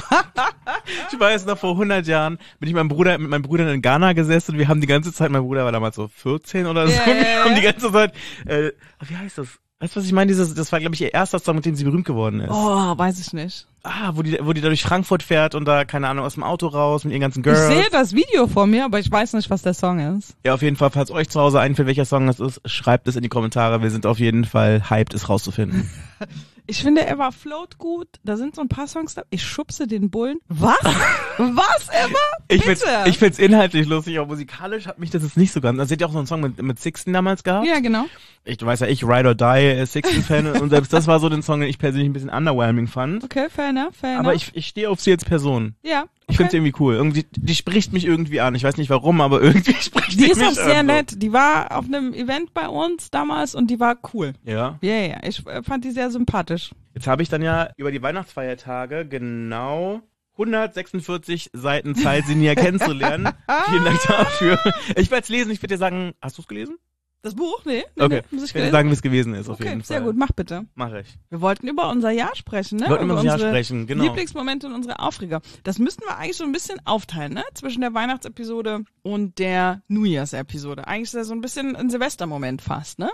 A: Ich weiß noch, vor 100 Jahren bin ich mit meinem Bruder in Ghana gesessen und wir haben die ganze Zeit, mein Bruder war damals so 14 oder so,
B: Ja,
A: und wir
B: ja,
A: haben
B: ja.
A: die ganze Zeit, wie heißt das? Weißt du, was ich meine? Das war, glaube ich, ihr erster Song, mit dem sie berühmt geworden ist.
B: Oh, weiß ich nicht.
A: Wo die da durch Frankfurt fährt und da, keine Ahnung, aus dem Auto raus mit ihren ganzen
B: Ich
A: Girls.
B: sehe das Video vor mir, aber ich weiß nicht, was der Song ist.
A: Ja, auf jeden Fall, falls euch zu Hause einfällt, welcher Song das ist, schreibt es in die Kommentare. Wir sind auf jeden Fall hyped, es rauszufinden.
B: Ich finde, Eva float gut. Da sind so ein paar Songs da. Ich schubse den Bullen. Was? Was, Eva?
A: Ich
B: Bitte.
A: find's inhaltlich lustig, aber musikalisch hat mich das jetzt nicht so ganz. Also sie hat ja auch so einen Song mit Sixten damals gehabt.
B: Ja, genau.
A: Du weißt ja, ich Ride or Die Sixten-Fan und selbst das war so den Song, den ich persönlich ein bisschen underwhelming fand.
B: Okay, fair enough.
A: Aber ich stehe auf sie als Person.
B: Ja.
A: Ich find's irgendwie cool. Irgendwie, die spricht mich irgendwie an. Ich weiß nicht warum, aber irgendwie spricht
B: Die
A: mich
B: ist auch sehr
A: an.
B: nett. Die war auf einem Event bei uns damals und die war cool.
A: Ja.
B: Ja. Ich fand die sehr sympathisch.
A: Jetzt habe ich dann ja über die Weihnachtsfeiertage genau 146 Seiten Zeit, sie näher kennenzulernen. Vielen Dank dafür. Ich werde es lesen. Ich würde dir sagen, hast du es gelesen?
B: Das Buch? Nee.
A: Okay.
B: Muss
A: Ich
B: ich
A: werde dir
B: gelesen?
A: sagen, wie es gewesen ist, auf
B: Okay,
A: jeden Fall.
B: sehr gut. Mach bitte.
A: Mache ich.
B: Wir wollten über unser Jahr sprechen, ne?
A: Wir wollten über unser Jahr
B: unsere
A: sprechen, genau.
B: Lieblingsmomente und unsere Aufreger. Das müssten wir eigentlich so ein bisschen aufteilen, ne? Zwischen der Weihnachtsepisode und der New Year's-Episode. Eigentlich ist das so ein bisschen ein Silvestermoment fast, ne?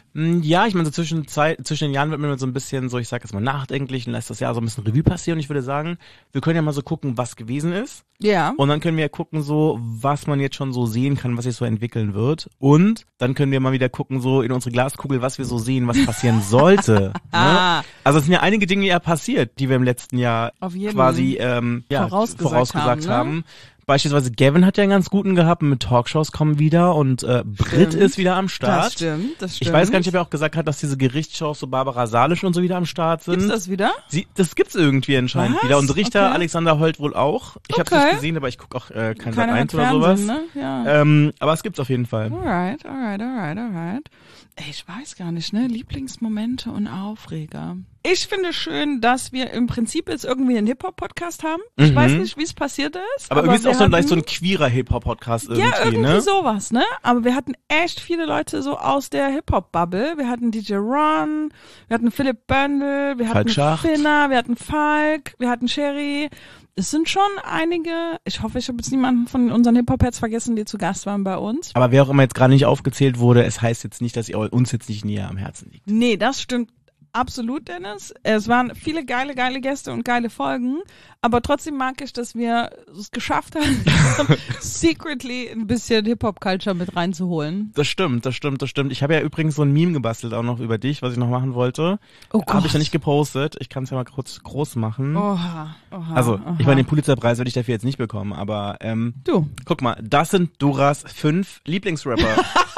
A: Ja, ich meine, so zwischen den Jahren wird man immer so ein bisschen so, ich sag jetzt mal nachdenklich und lässt das Jahr so ein bisschen Revue passieren. Und ich würde sagen, wir können ja mal so gucken, was gewesen ist.
B: Ja.
A: Und dann können wir ja gucken so, was man jetzt schon so sehen kann, was sich so entwickeln wird. Und dann können wir mal wieder gucken so in unsere Glaskugel, was wir so sehen, was passieren sollte. Ne? Also es sind ja einige Dinge ja passiert, die wir im letzten Jahr
B: Auf jeden
A: quasi vorausgesagt haben. Beispielsweise Gavin hat ja einen ganz guten gehabt, mit Talkshows kommen wieder und Brit ist wieder am Start.
B: Das stimmt.
A: Ich weiß gar nicht, ob er auch gesagt hat, dass diese Gerichtsshows, so Barbara Salisch und so wieder am Start sind.
B: Gibt's das wieder?
A: Das gibt's irgendwie anscheinend
B: Was?
A: wieder. Und Richter
B: Okay.
A: Alexander Holt wohl auch. Ich hab's nicht gesehen, aber ich gucke auch kein Sat. 1 oder sowas.
B: Ne? Ja.
A: Aber es gibt's auf jeden Fall.
B: Alright. Ey, ich weiß gar nicht, ne? Lieblingsmomente und Aufreger. Ich finde schön, dass wir im Prinzip jetzt irgendwie einen Hip-Hop-Podcast haben. Ich weiß nicht, wie es passiert ist.
A: Aber irgendwie ist
B: wir
A: auch so
B: hatten-
A: so ein queerer Hip-Hop-Podcast irgendwie,
B: Ja, irgendwie
A: ne?
B: sowas, ne? Aber wir hatten echt viele Leute so aus der Hip-Hop-Bubble. Wir hatten DJ Ron, wir hatten Philipp Böndel, wir hatten
A: Falk Schacht.
B: Finner, wir hatten Falk, wir hatten Sherry. Es sind schon einige, ich hoffe, ich habe jetzt niemanden von unseren Hip-Hop-Heads vergessen, die zu Gast waren bei uns.
A: Aber wer auch immer jetzt gerade nicht aufgezählt wurde, es heißt jetzt nicht, dass ihr uns jetzt nicht näher am Herzen liegt.
B: Nee, das stimmt absolut, Dennis. Es waren viele geile Gäste und geile Folgen, aber trotzdem mag ich, dass wir es geschafft haben, secretly ein bisschen Hip-Hop-Culture mit reinzuholen.
A: Das stimmt. Ich habe ja übrigens so ein Meme gebastelt auch noch über dich, was ich noch machen wollte.
B: Oh Gott.
A: Habe ich noch nicht gepostet. Ich kann es ja mal kurz groß machen.
B: Oha.
A: Also, ich meine, den Pulitzerpreis werde ich dafür jetzt nicht bekommen, aber
B: Du.
A: guck mal, das sind Doras 5 Lieblingsrapper.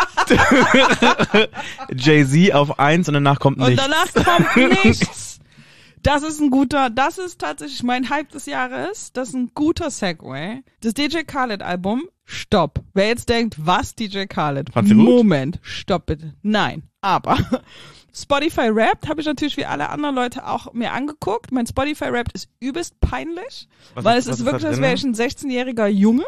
A: Jay-Z auf 1 und danach kommt
B: Und
A: nichts.
B: danach kommt nichts. Das ist tatsächlich mein Hype des Jahres. Das ist ein guter Segway. Das DJ Khaled Album, stopp. Wer jetzt denkt, was DJ Khaled?
A: Fandst du gut?
B: Moment, stopp bitte. Nein, aber Spotify Wrapped habe ich natürlich wie alle anderen Leute auch mir angeguckt. Mein Spotify Wrapped ist übelst peinlich, weil es ist wirklich,
A: da
B: als
A: drin?
B: wäre ich ein 16-jähriger Junge.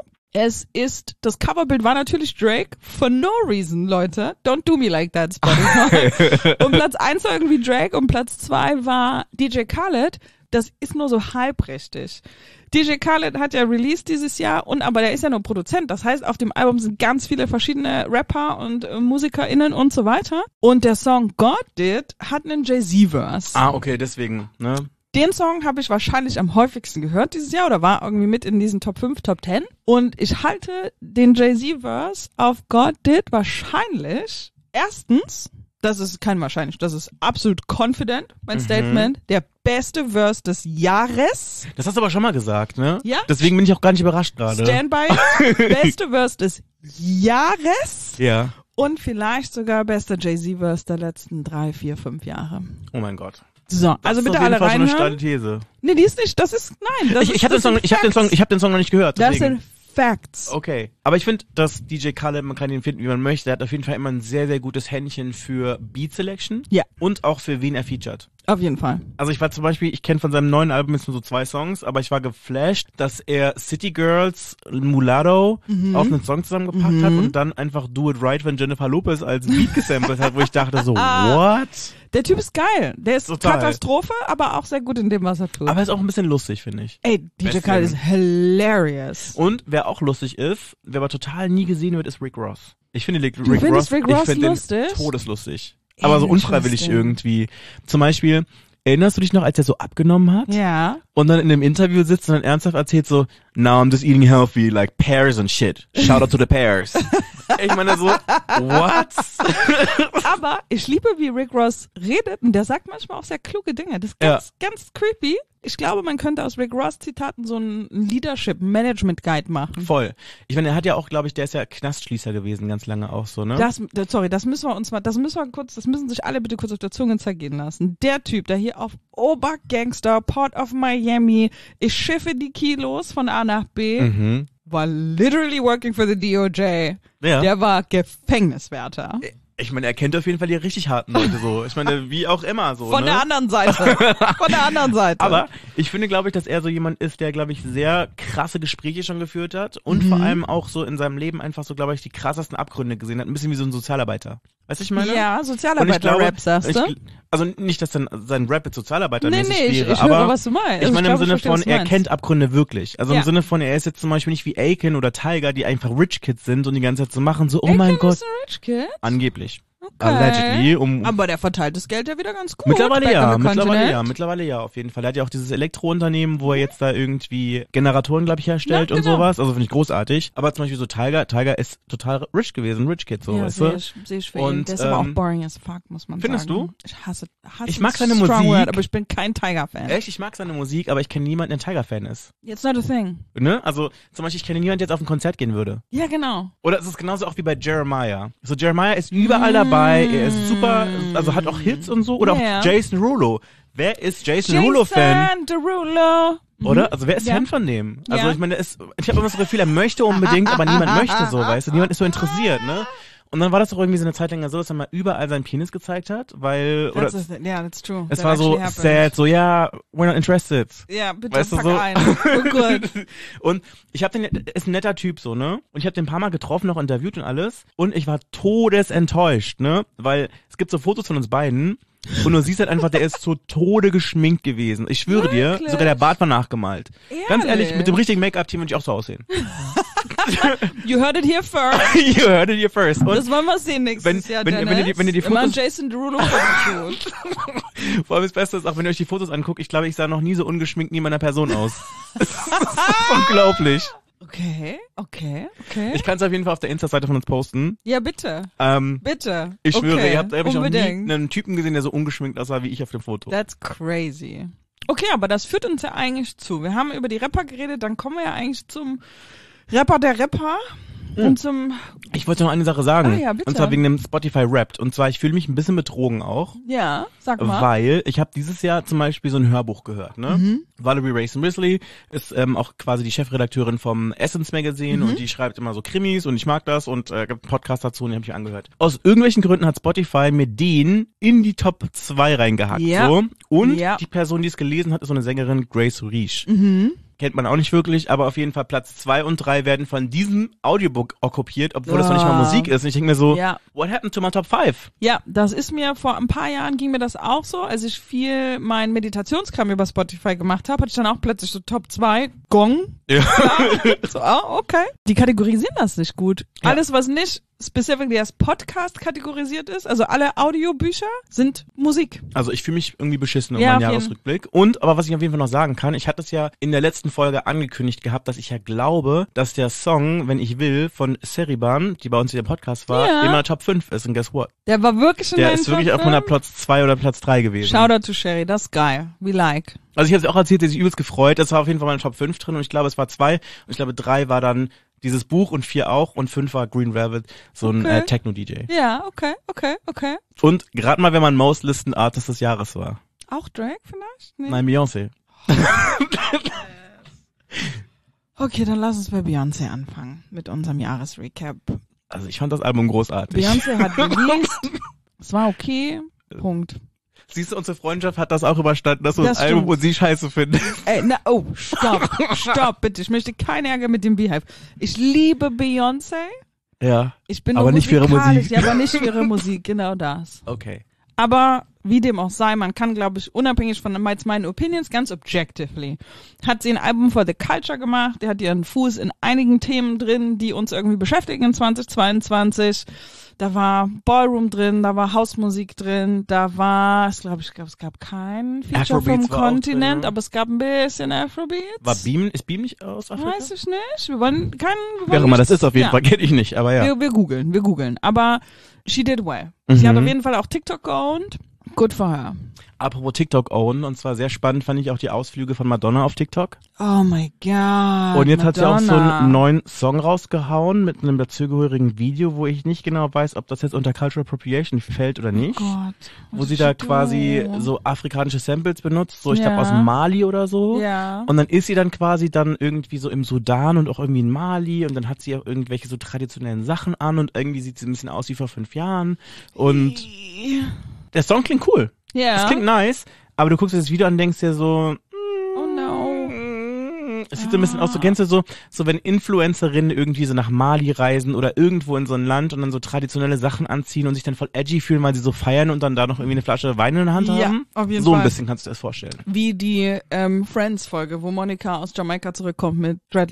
B: Das Coverbild war natürlich Drake, for no reason, Leute. Don't do me like that, Spotify. Und Platz 1 war irgendwie Drake und Platz 2 war DJ Khaled. Das ist nur so halb richtig. DJ Khaled hat ja released dieses Jahr aber der ist ja nur Produzent. Das heißt, auf dem Album sind ganz viele verschiedene Rapper und MusikerInnen und so weiter. Und der Song God Did hat einen Jay-Z-Verse.
A: Ah, okay, deswegen, ne?
B: Den Song habe ich wahrscheinlich am häufigsten gehört dieses Jahr oder war irgendwie mit in diesen Top 5, Top 10. Und ich halte den Jay-Z-Verse auf God Did wahrscheinlich erstens, das ist kein wahrscheinlich, das ist absolut confident, mein Statement, der beste Verse des Jahres.
A: Das hast du aber schon mal gesagt, ne?
B: Ja.
A: Deswegen bin ich auch gar nicht überrascht gerade.
B: Standby, beste Verse des Jahres
A: Ja.
B: und vielleicht sogar bester Jay-Z-Verse der letzten 3, 4, 5 Jahre.
A: Oh mein Gott.
B: So, also
A: Das
B: bitte
A: ist auf
B: alle
A: jeden Fall schon eine steile
B: reinhören.
A: These.
B: Nee, die ist nicht, das ist, nein. Das
A: Ich habe den Song noch nicht gehört.
B: Das
A: Deswegen.
B: sind Facts.
A: Okay. Aber ich finde, dass DJ Khaled, man kann ihn finden, wie man möchte, er hat auf jeden Fall immer ein sehr, sehr gutes Händchen für Beat Selection.
B: Ja.
A: Und auch für wen er featured.
B: Auf jeden Fall.
A: Also ich war zum Beispiel, ich kenne von seinem neuen Album jetzt nur so 2 Songs, aber ich war geflasht, dass er City Girls, Mulatto auf einen Song zusammengepackt hat und dann einfach Do It Right von Jennifer Lopez als Beat gesampelt hat, wo ich dachte so, what?
B: Der Typ ist geil. Der ist
A: Total.
B: Katastrophe, aber auch sehr gut in dem, was er tut.
A: Aber er ist auch ein bisschen lustig, finde ich.
B: Ey, DJ
A: Beste.
B: Khaled ist hilarious.
A: Und wer auch lustig ist, wer aber total nie gesehen wird, ist Rick Ross. Ich finde Rick
B: findest Rick Ross
A: ich finde
B: lustig?
A: den todeslustig. Aber so unfreiwillig
B: Interesting.
A: irgendwie. Zum Beispiel, erinnerst du dich noch, als er so abgenommen hat?
B: Ja.
A: Und dann in einem Interview sitzt und dann ernsthaft erzählt so, now I'm just eating healthy, like pears and shit. Shout out to the pears. Ich meine so, what?
B: Aber ich liebe, wie Rick Ross redet und der sagt manchmal auch sehr kluge Dinge. Das ist ganz creepy. Ich glaube, man könnte aus Rick Ross Zitaten so einen Leadership-Management-Guide machen.
A: Voll. Ich meine, er hat ja auch, glaube ich, der ist ja Knastschließer gewesen, ganz lange auch so, ne?
B: Das müssen sich alle bitte kurz auf der Zunge zergehen lassen. Der Typ, der hier auf Obergangster, Port of Miami, ich schiffe die Kilos von A nach B, war literally working for the DOJ.
A: Ja.
B: Der war Gefängniswärter.
A: Ich meine, er kennt auf jeden Fall die richtig harten Leute so. Ich meine, wie auch immer so,
B: Von
A: ne?
B: der anderen Seite. Von der anderen Seite.
A: Aber ich finde, glaube ich, dass er so jemand ist, der, glaube ich, sehr krasse Gespräche schon geführt hat und vor allem auch so in seinem Leben einfach so, glaube ich, die krassesten Abgründe gesehen hat. Ein bisschen wie so ein Sozialarbeiter. Weißt du, ich meine?
B: Ja,
A: Und ich
B: Sozialarbeiter-Rap, sagst du?
A: Also nicht, dass dann sein Rap jetzt sozialarbeitermäßig
B: Nee,
A: wäre,
B: ich
A: aber
B: höre, was du meinst.
A: ich meine im
B: glaube,
A: Sinne
B: verstehe,
A: von,
B: was du
A: er
B: meinst.
A: kennt Abgründe wirklich. Also
B: Ja.
A: im Sinne von, er ist jetzt zum Beispiel nicht wie Aiken oder Tiger, die einfach Rich Kids sind und die ganze Zeit so machen, so, oh
B: Aiken
A: mein Gott.
B: ist ein Rich Kid?
A: Angeblich. Allegedly.
B: Aber der verteilt das Geld ja wieder ganz gut.
A: Mittlerweile
B: back on
A: ja,
B: the
A: mittlerweile ja, auf jeden Fall. Er hat ja auch dieses Elektrounternehmen, wo er jetzt da irgendwie Generatoren, glaube ich, herstellt und sowas. Also finde ich großartig. Aber zum Beispiel so Tiger ist total rich gewesen, Rich Kid, so, weißt du?
B: Sehe ich für ihn. Der ist aber auch boring as fuck, muss man
A: findest
B: sagen.
A: Findest du?
B: Ich hasse
A: Ich mag seine
B: strong
A: Musik.
B: Word, aber ich bin kein Tiger-Fan.
A: Echt, ich mag seine Musik, aber ich kenne niemanden, der ein Tiger-Fan ist.
B: It's not a thing.
A: Ne? Also zum Beispiel, ich kenne niemanden, der jetzt auf ein Konzert gehen würde.
B: Ja, genau.
A: Oder es ist genauso auch wie bei Jeremiah. So, Jeremiah ist überall dabei, er ist super, also hat auch Hits und so. Oder auch Jason Derulo. Wer ist Jason Derulo-Fan?
B: Jason Derulo.
A: Oder? Also wer ist Fan von dem? Also ich meine, ich habe immer so das Gefühl, er möchte unbedingt, aber niemand möchte so, weißt du? Niemand ist so interessiert, ne? Und dann war das doch irgendwie so eine Zeit lang so, dass er mal überall seinen Penis gezeigt hat, weil,
B: that's true.
A: Es war so sad, so, ja, we're not interested.
B: Ja, bitte,
A: weißt du,
B: pack
A: so?
B: ein. Oh gut.
A: Und ich habe ist ein netter Typ so, ne? Und ich habe den ein paar Mal getroffen, noch interviewt und alles. Und ich war todesenttäuscht, ne? Weil es gibt so Fotos von uns beiden. Und du siehst halt einfach, der ist zu Tode geschminkt gewesen. Ich schwöre dir, sogar der Bart war nachgemalt.
B: Ehrlich?
A: Ganz ehrlich, mit dem richtigen Make-up-Team würde ich auch so aussehen.
B: You heard it here first.
A: You heard it here first. Und
B: das wollen wir sehen nächstes Jahr,
A: wenn ihr die Fotos...
B: Immer Jason Derulo tut.
A: Vor allem das Beste ist, auch wenn ihr euch die Fotos anguckt, ich glaube, ich sah noch nie so ungeschminkt nie meiner Person aus. Das ist unglaublich.
B: Okay.
A: Ich kann es auf jeden Fall auf der Insta-Seite von uns posten.
B: Ja, bitte. Bitte.
A: Ich schwöre,
B: okay.
A: ihr habt noch nie einen Typen gesehen, der so ungeschminkt aussah wie ich auf dem Foto.
B: That's crazy. Okay, aber das führt uns ja eigentlich zu. Wir haben über die Rapper geredet, dann kommen wir ja eigentlich zum Rapper der Rapper. Und zum...
A: Ich wollte noch eine Sache sagen.
B: Ja, bitte.
A: Und zwar wegen dem Spotify Wrapped. Und zwar, ich fühle mich ein bisschen betrogen auch.
B: Ja, sag mal.
A: Weil ich habe dieses Jahr zum Beispiel so ein Hörbuch gehört, ne? Valerie Racing Risley ist auch quasi die Chefredakteurin vom Essence Magazine und die schreibt immer so Krimis und ich mag das und gibt einen Podcast dazu und den habe ich angehört. Aus irgendwelchen Gründen hat Spotify mir den in die Top 2 reingehackt.
B: Ja.
A: So. Und die Person, die es gelesen hat, ist so eine Sängerin, Grace Riesch. Kennt man auch nicht wirklich, aber auf jeden Fall Platz 2 und 3 werden von diesem Audiobook okkupiert, obwohl das noch nicht mal Musik ist. Und ich denke mir so, what happened to my Top 5?
B: Ja, das ist mir vor ein paar Jahren ging mir das auch so, als ich viel mein Meditationskram über Spotify gemacht habe, hatte ich dann auch plötzlich so Top 2, Gong. Ja. So, okay. Die kategorisieren das nicht gut. Ja. Alles, was nicht specifically als Podcast kategorisiert ist, also alle Audiobücher sind Musik.
A: Also ich fühle mich irgendwie beschissen um meinen Jahresrückblick. Aber was ich auf jeden Fall noch sagen kann, ich hatte es ja in der letzten Folge angekündigt gehabt, dass ich ja glaube, dass der Song, wenn ich will, von Seriban, die bei uns in dem Podcast war, immer Top 5 ist. Und guess what?
B: Der war wirklich in
A: Der ist wirklich auf meiner Platz 2 oder Platz 3 gewesen.
B: Shoutout to Sherry, das ist geil. We like.
A: Also ich habe es auch erzählt, dass ich übelst gefreut. Das war auf jeden Fall meine Top 5 drin und ich glaube, es war 2 und ich glaube 3 war dann dieses Buch und 4 auch und 5 war Green Velvet, so ein Techno-DJ.
B: Ja, okay.
A: Und gerade mal, wenn man Most Listened Artist des Jahres war.
B: Auch Drake vielleicht? Nee.
A: Nein, Beyoncé.
B: Okay, dann lass uns bei Beyoncé anfangen mit unserem Jahresrecap.
A: Also ich fand das Album großartig.
B: Beyoncé hat released, es war okay, Punkt.
A: Siehst du, unsere Freundschaft hat das auch überstanden, dass du das Album und sie scheiße findest.
B: Ey, stopp, bitte. Ich möchte keinen Ärger mit dem Beehive. Ich liebe Beyoncé.
A: Ja.
B: Ich bin
A: aber nicht für ihre Musik.
B: Ja, aber nicht für ihre Musik, genau das.
A: Okay.
B: Aber wie dem auch sei, man kann, glaube ich, unabhängig von meinen Opinions, ganz objectively, hat sie ein Album for the Culture gemacht, der hat ihren Fuß in einigen Themen drin, die uns irgendwie beschäftigen in 2022. Da war Ballroom drin, da war Hausmusik drin, da war, ich glaube, es gab kein Feature vom Kontinent, aber es gab ein bisschen Afrobeats.
A: Ist Beam nicht aus Afrika?
B: Weiß ich nicht. Wir wollen
A: wer auch immer das ist, auf jeden Fall kenne ich nicht, aber ja.
B: Wir googeln. Aber she did well. Sie hat auf jeden Fall auch TikTok geowned. Good for her.
A: Apropos TikTok own, und zwar sehr spannend fand ich auch die Ausflüge von Madonna auf TikTok.
B: Oh my God.
A: Und jetzt hat sie auch so einen neuen Song rausgehauen mit einem dazugehörigen Video, wo ich nicht genau weiß, ob das jetzt unter Cultural Appropriation fällt oder nicht.
B: Oh Gott.
A: Wo sie da quasi so afrikanische Samples benutzt, so ich glaube aus Mali oder so.
B: Ja.
A: Und dann ist sie dann quasi dann irgendwie so im Sudan und auch irgendwie in Mali und dann hat sie auch irgendwelche so traditionellen Sachen an und irgendwie sieht sie ein bisschen aus wie vor 5 Jahren. Und der Song klingt cool.
B: Ja.
A: Es klingt nice, aber du guckst dir das Video an und denkst dir so,
B: oh no.
A: Es sieht so ein bisschen aus, so kennst du so wenn Influencerinnen irgendwie so nach Mali reisen oder irgendwo in so ein Land und dann so traditionelle Sachen anziehen und sich dann voll edgy fühlen, weil sie so feiern und dann da noch irgendwie eine Flasche Wein in der Hand haben?
B: Ja, auf jeden Fall.
A: So ein bisschen kannst du dir das vorstellen.
B: Wie die Friends-Folge, wo Monica aus Jamaika zurückkommt mit Dreadlocks.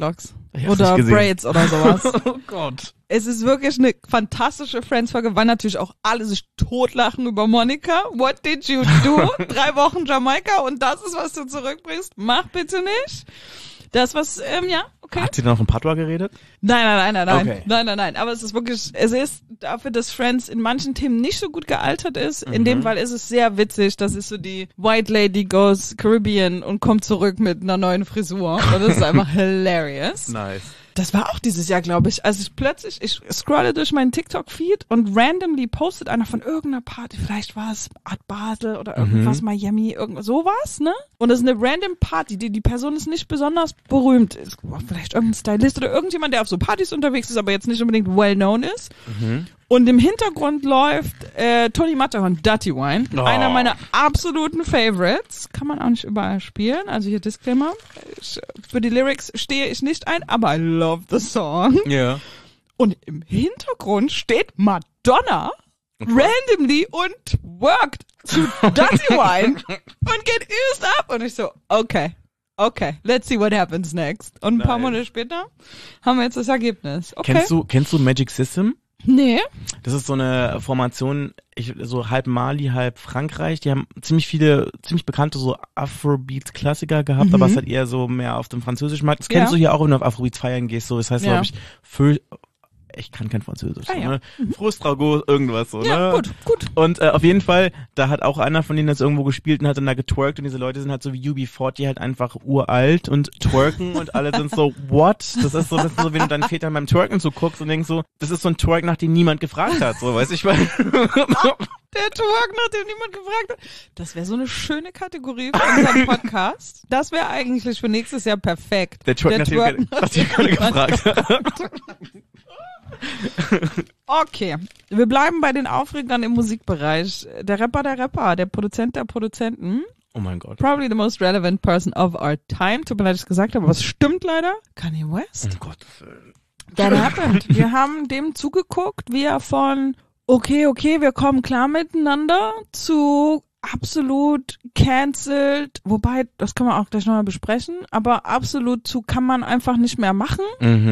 A: Ich hab's
B: oder
A: nicht gesehen.
B: Braids oder sowas.
A: Oh Gott.
B: Es ist wirklich eine fantastische Friends-Folge, weil natürlich auch alle sich totlachen über Monika. What did you do? 3 Wochen Jamaika und das ist, was du zurückbringst? Mach bitte nicht. Das, was, ja, okay.
A: Hat sie dann noch von Patois geredet?
B: Nein.
A: Okay.
B: Nein. Aber es ist wirklich, es ist dafür, dass Friends in manchen Themen nicht so gut gealtert ist. In dem Fall ist es sehr witzig. Das ist so die White Lady goes Caribbean und kommt zurück mit einer neuen Frisur. Und das ist einfach hilarious.
A: Nice.
B: Das war auch dieses Jahr, glaube ich. Also ich scrolle durch meinen TikTok-Feed und randomly postet einer von irgendeiner Party, vielleicht war es Art Basel oder irgendwas, Miami, irgendwas, sowas, ne? Und das ist eine random Party, die Person ist nicht besonders berühmt. Ist vielleicht irgendein Stylist oder irgendjemand, der auf so Partys unterwegs ist, aber jetzt nicht unbedingt well-known ist. Und im Hintergrund läuft Tony Matterhorn, Dirty Wine, einer meiner absoluten Favorites. Kann man auch nicht überall spielen, also hier Disclaimer. Für die Lyrics stehe ich nicht ein, aber I love the song.
A: Ja.
B: Und im Hintergrund steht Madonna randomly und workt zu Dirty Wine und geht übelst ab. Und ich so, okay, let's see what happens next. Und ein paar Monate später haben wir jetzt das Ergebnis. Okay.
A: Kennst du Magic System?
B: Nee.
A: Das ist so eine Formation, so halb Mali, halb Frankreich. Die haben ziemlich bekannte so Afrobeats-Klassiker gehabt, aber es hat eher so mehr auf dem französischen Markt. Das kennst du hier auch, wenn du auf Afrobeats feiern gehst. So, das heißt, glaube ich kann kein Französisch. So, ne? Frustrago, irgendwas so.
B: Ja,
A: ne?
B: gut.
A: Und auf jeden Fall, da hat auch einer von denen das irgendwo gespielt und hat dann da getwerkt und diese Leute sind halt so wie UB40 halt einfach uralt und twerken und alle sind so, what? Das ist so ein bisschen so, wenn du deinen Vätern beim Twerken zuguckst und denkst so, das ist so ein Twerk, nach dem niemand gefragt hat, so, weißt ich meine.
B: Der Twerk, nach dem niemand gefragt hat. Das wäre so eine schöne Kategorie für unseren Podcast. Das wäre eigentlich für nächstes Jahr perfekt.
A: Der Twerk, nach dem keiner gefragt hat.
B: Okay, wir bleiben bei den Aufregern im Musikbereich. Der Rapper, der Produzent der Produzenten.
A: Oh mein Gott.
B: Probably the most relevant person of our time. Tut mir leid, dass ich gesagt habe, aber es stimmt leider. Kanye West.
A: Oh Gott.
B: That happened. Wir haben dem zugeguckt, wie er von okay, wir kommen klar miteinander zu absolut cancelled, wobei, das können wir auch gleich nochmal besprechen, aber absolut zu kann man einfach nicht mehr machen,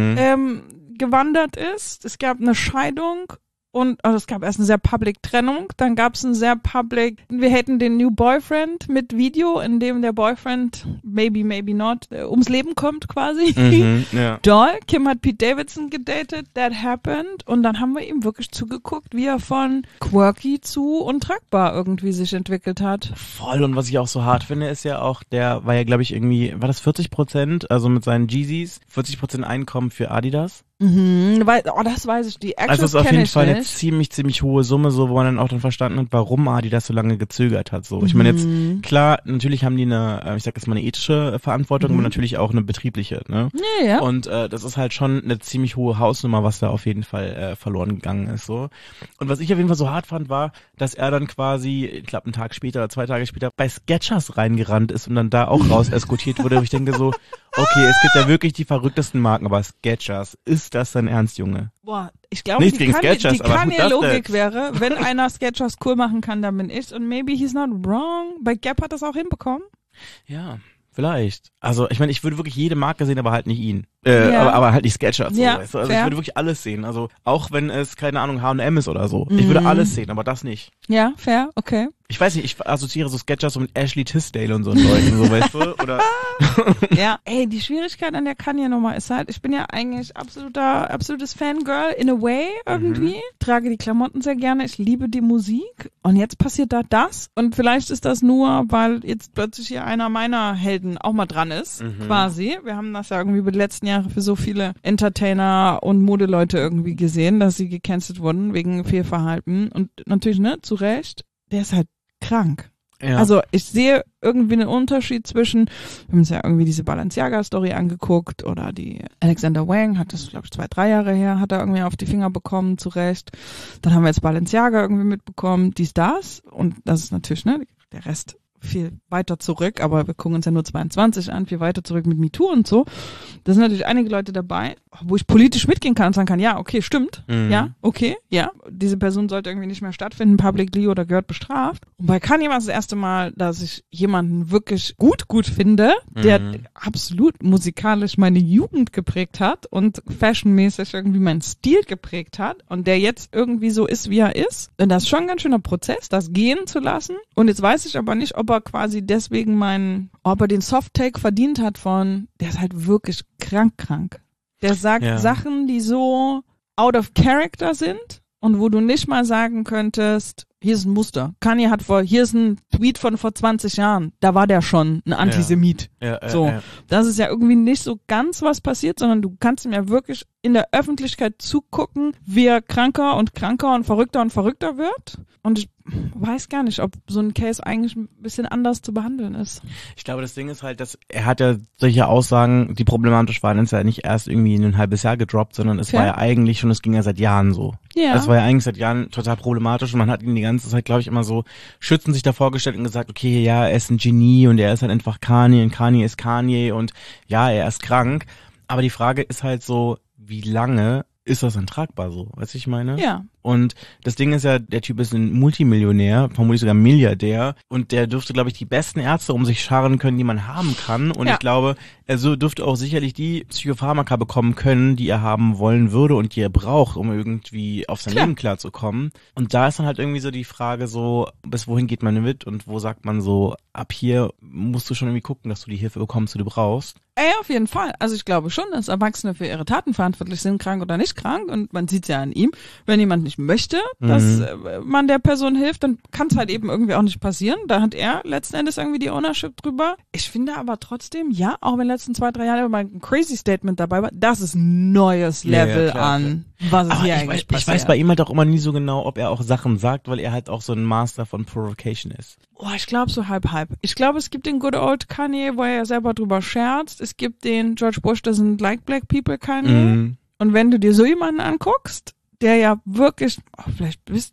B: gewandert ist. Es gab eine Scheidung und also es gab erst eine sehr public Trennung, dann gab es ein sehr public, wir hätten den New Boyfriend mit Video, in dem der Boyfriend maybe not ums Leben kommt quasi. Doll. Kim hat Pete Davidson gedatet, that happened und dann haben wir ihm wirklich zugeguckt, wie er von quirky zu untragbar irgendwie sich entwickelt hat.
A: Voll, und was ich auch so hart finde, ist ja auch, der war ja glaube ich irgendwie, war das 40%, also mit seinen Yeezys, 40% Einkommen für Adidas.
B: Das weiß ich, die Actions
A: also es ist auf jeden Fall
B: nicht.
A: eine ziemlich hohe Summe, so wo man dann auch dann verstanden hat, warum Adidas so lange gezögert hat. So, ich meine jetzt, klar, natürlich haben die eine, ich sag jetzt mal eine ethische Verantwortung, aber natürlich auch eine betriebliche, ne?
B: Ja.
A: Und das ist halt schon eine ziemlich hohe Hausnummer, was da auf jeden Fall verloren gegangen ist. So. Und was ich auf jeden Fall so hart fand, war, dass er dann quasi, ich glaube einen Tag später oder 2 Tage später, bei Skechers reingerannt ist und dann da auch raus eskortiert wurde, wo ich denke so, okay, es gibt ja wirklich die verrücktesten Marken, aber Skechers, ist das dein Ernst, Junge?
B: Boah, ich glaube,
A: Nichts
B: die
A: gegen Skechers, aber
B: Kanye-Logik wäre, wenn einer Skechers cool machen kann, dann bin ich. Und maybe he's not wrong. Bei Gap hat das auch hinbekommen.
A: Ja, vielleicht. Also, ich meine, ich würde wirklich jede Marke sehen, aber halt nicht ihn. Aber halt nicht Skechers. So, weißt du? Also ich würde wirklich alles sehen. Also auch wenn es, keine Ahnung, H&M ist oder so. Ich würde alles sehen, aber das nicht.
B: Ja, fair, okay.
A: Ich weiß nicht, ich assoziiere so Skechers so mit Ashley Tisdale und so Leuten, so weißt du? Oder
B: ja, ey, die Schwierigkeit an der Kanye-Nummer ist halt, ich bin ja eigentlich absolutes Fangirl in a way irgendwie. Trage die Klamotten sehr gerne, ich liebe die Musik und jetzt passiert da das und vielleicht ist das nur, weil jetzt plötzlich hier einer meiner Helden auch mal dran ist, quasi. Wir haben das ja irgendwie über die letzten Jahre für so viele Entertainer und Modeleute irgendwie gesehen, dass sie gecancelt wurden wegen Fehlverhalten und natürlich, ne, zu Recht, der ist halt krank. Ja. Also ich sehe irgendwie einen Unterschied zwischen, wir haben uns ja irgendwie diese Balenciaga-Story angeguckt oder die Alexander Wang hat das, glaube ich, 2-3 Jahre her, hat er irgendwie auf die Finger bekommen, zu Recht. Dann haben wir jetzt Balenciaga irgendwie mitbekommen, das und das ist natürlich, ne, der Rest viel weiter zurück, aber wir gucken uns ja nur 22 an, viel weiter zurück mit MeToo und so. Da sind natürlich einige Leute dabei, wo ich politisch mitgehen kann und sagen kann, ja, okay, stimmt, ja, okay, ja, diese Person sollte irgendwie nicht mehr stattfinden, publicly oder gehört bestraft. Und bei Kanye war es das erste Mal, dass ich jemanden wirklich gut finde, der absolut musikalisch meine Jugend geprägt hat und fashionmäßig irgendwie meinen Stil geprägt hat und der jetzt irgendwie so ist, wie er ist. Und das ist schon ein ganz schöner Prozess, das gehen zu lassen. Und jetzt weiß ich aber nicht, ob er quasi deswegen ob er den Soft-Take verdient hat der ist halt wirklich krank. Der sagt Sachen, die so out of character sind und wo du nicht mal sagen könntest, hier ist ein Muster. Kanye hier ist ein Tweet von vor 20 Jahren. Da war der schon ein Antisemit. Das ist ja irgendwie nicht so ganz was passiert, sondern du kannst ihm ja wirklich in der Öffentlichkeit zugucken, wie er kranker und verrückter wird. Und ich weiß gar nicht, ob so ein Case eigentlich ein bisschen anders zu behandeln ist.
A: Ich glaube, das Ding ist halt, dass er hat ja solche Aussagen, die problematisch waren, ist ja nicht erst irgendwie in ein halbes Jahr gedroppt, sondern es war ja eigentlich schon, es ging ja seit Jahren so. Ja. Es war ja eigentlich seit Jahren total problematisch und man hat ihn die ganze Zeit, glaube ich, immer so schützend sich davor gestellt und gesagt, okay, ja, er ist ein Genie und er ist halt einfach Kanye und Kanye ist Kanye und ja, er ist krank. Aber die Frage ist halt so, wie lange ist das dann tragbar so? Weißt du, ich meine?
B: Ja.
A: Und das Ding ist ja, der Typ ist ein Multimillionär, vermutlich sogar Milliardär und der dürfte, glaube ich, die besten Ärzte um sich scharen können, die man haben kann und ich glaube, er dürfte auch sicherlich die Psychopharmaka bekommen können, die er haben wollen würde und die er braucht, um irgendwie auf sein Leben klarzukommen. Und da ist dann halt irgendwie so die Frage so, bis wohin geht man mit und wo sagt man so, ab hier musst du schon irgendwie gucken, dass du die Hilfe bekommst, die du brauchst.
B: Ey, auf jeden Fall. Also ich glaube schon, dass Erwachsene für ihre Taten verantwortlich sind, krank oder nicht krank und man sieht es ja an ihm, wenn jemand nicht möchte, dass man der Person hilft, dann kann es halt eben irgendwie auch nicht passieren. Da hat er letzten Endes irgendwie die Ownership drüber. Ich finde aber trotzdem, ja, auch wenn in den letzten 2-3 Jahren immer mal ein crazy Statement dabei war, das ist ein neues Level an, was es hier eigentlich passiert.
A: Ich weiß bei ihm halt auch immer nie so genau, ob er auch Sachen sagt, weil er halt auch so ein Master von Provocation ist.
B: Oh, ich glaube so halb. Ich glaube, es gibt den Good Old Kanye, wo er ja selber drüber scherzt. Es gibt den George Bush, das sind like black people Kanye. Und wenn du dir so jemanden anguckst, der ja wirklich, vielleicht bis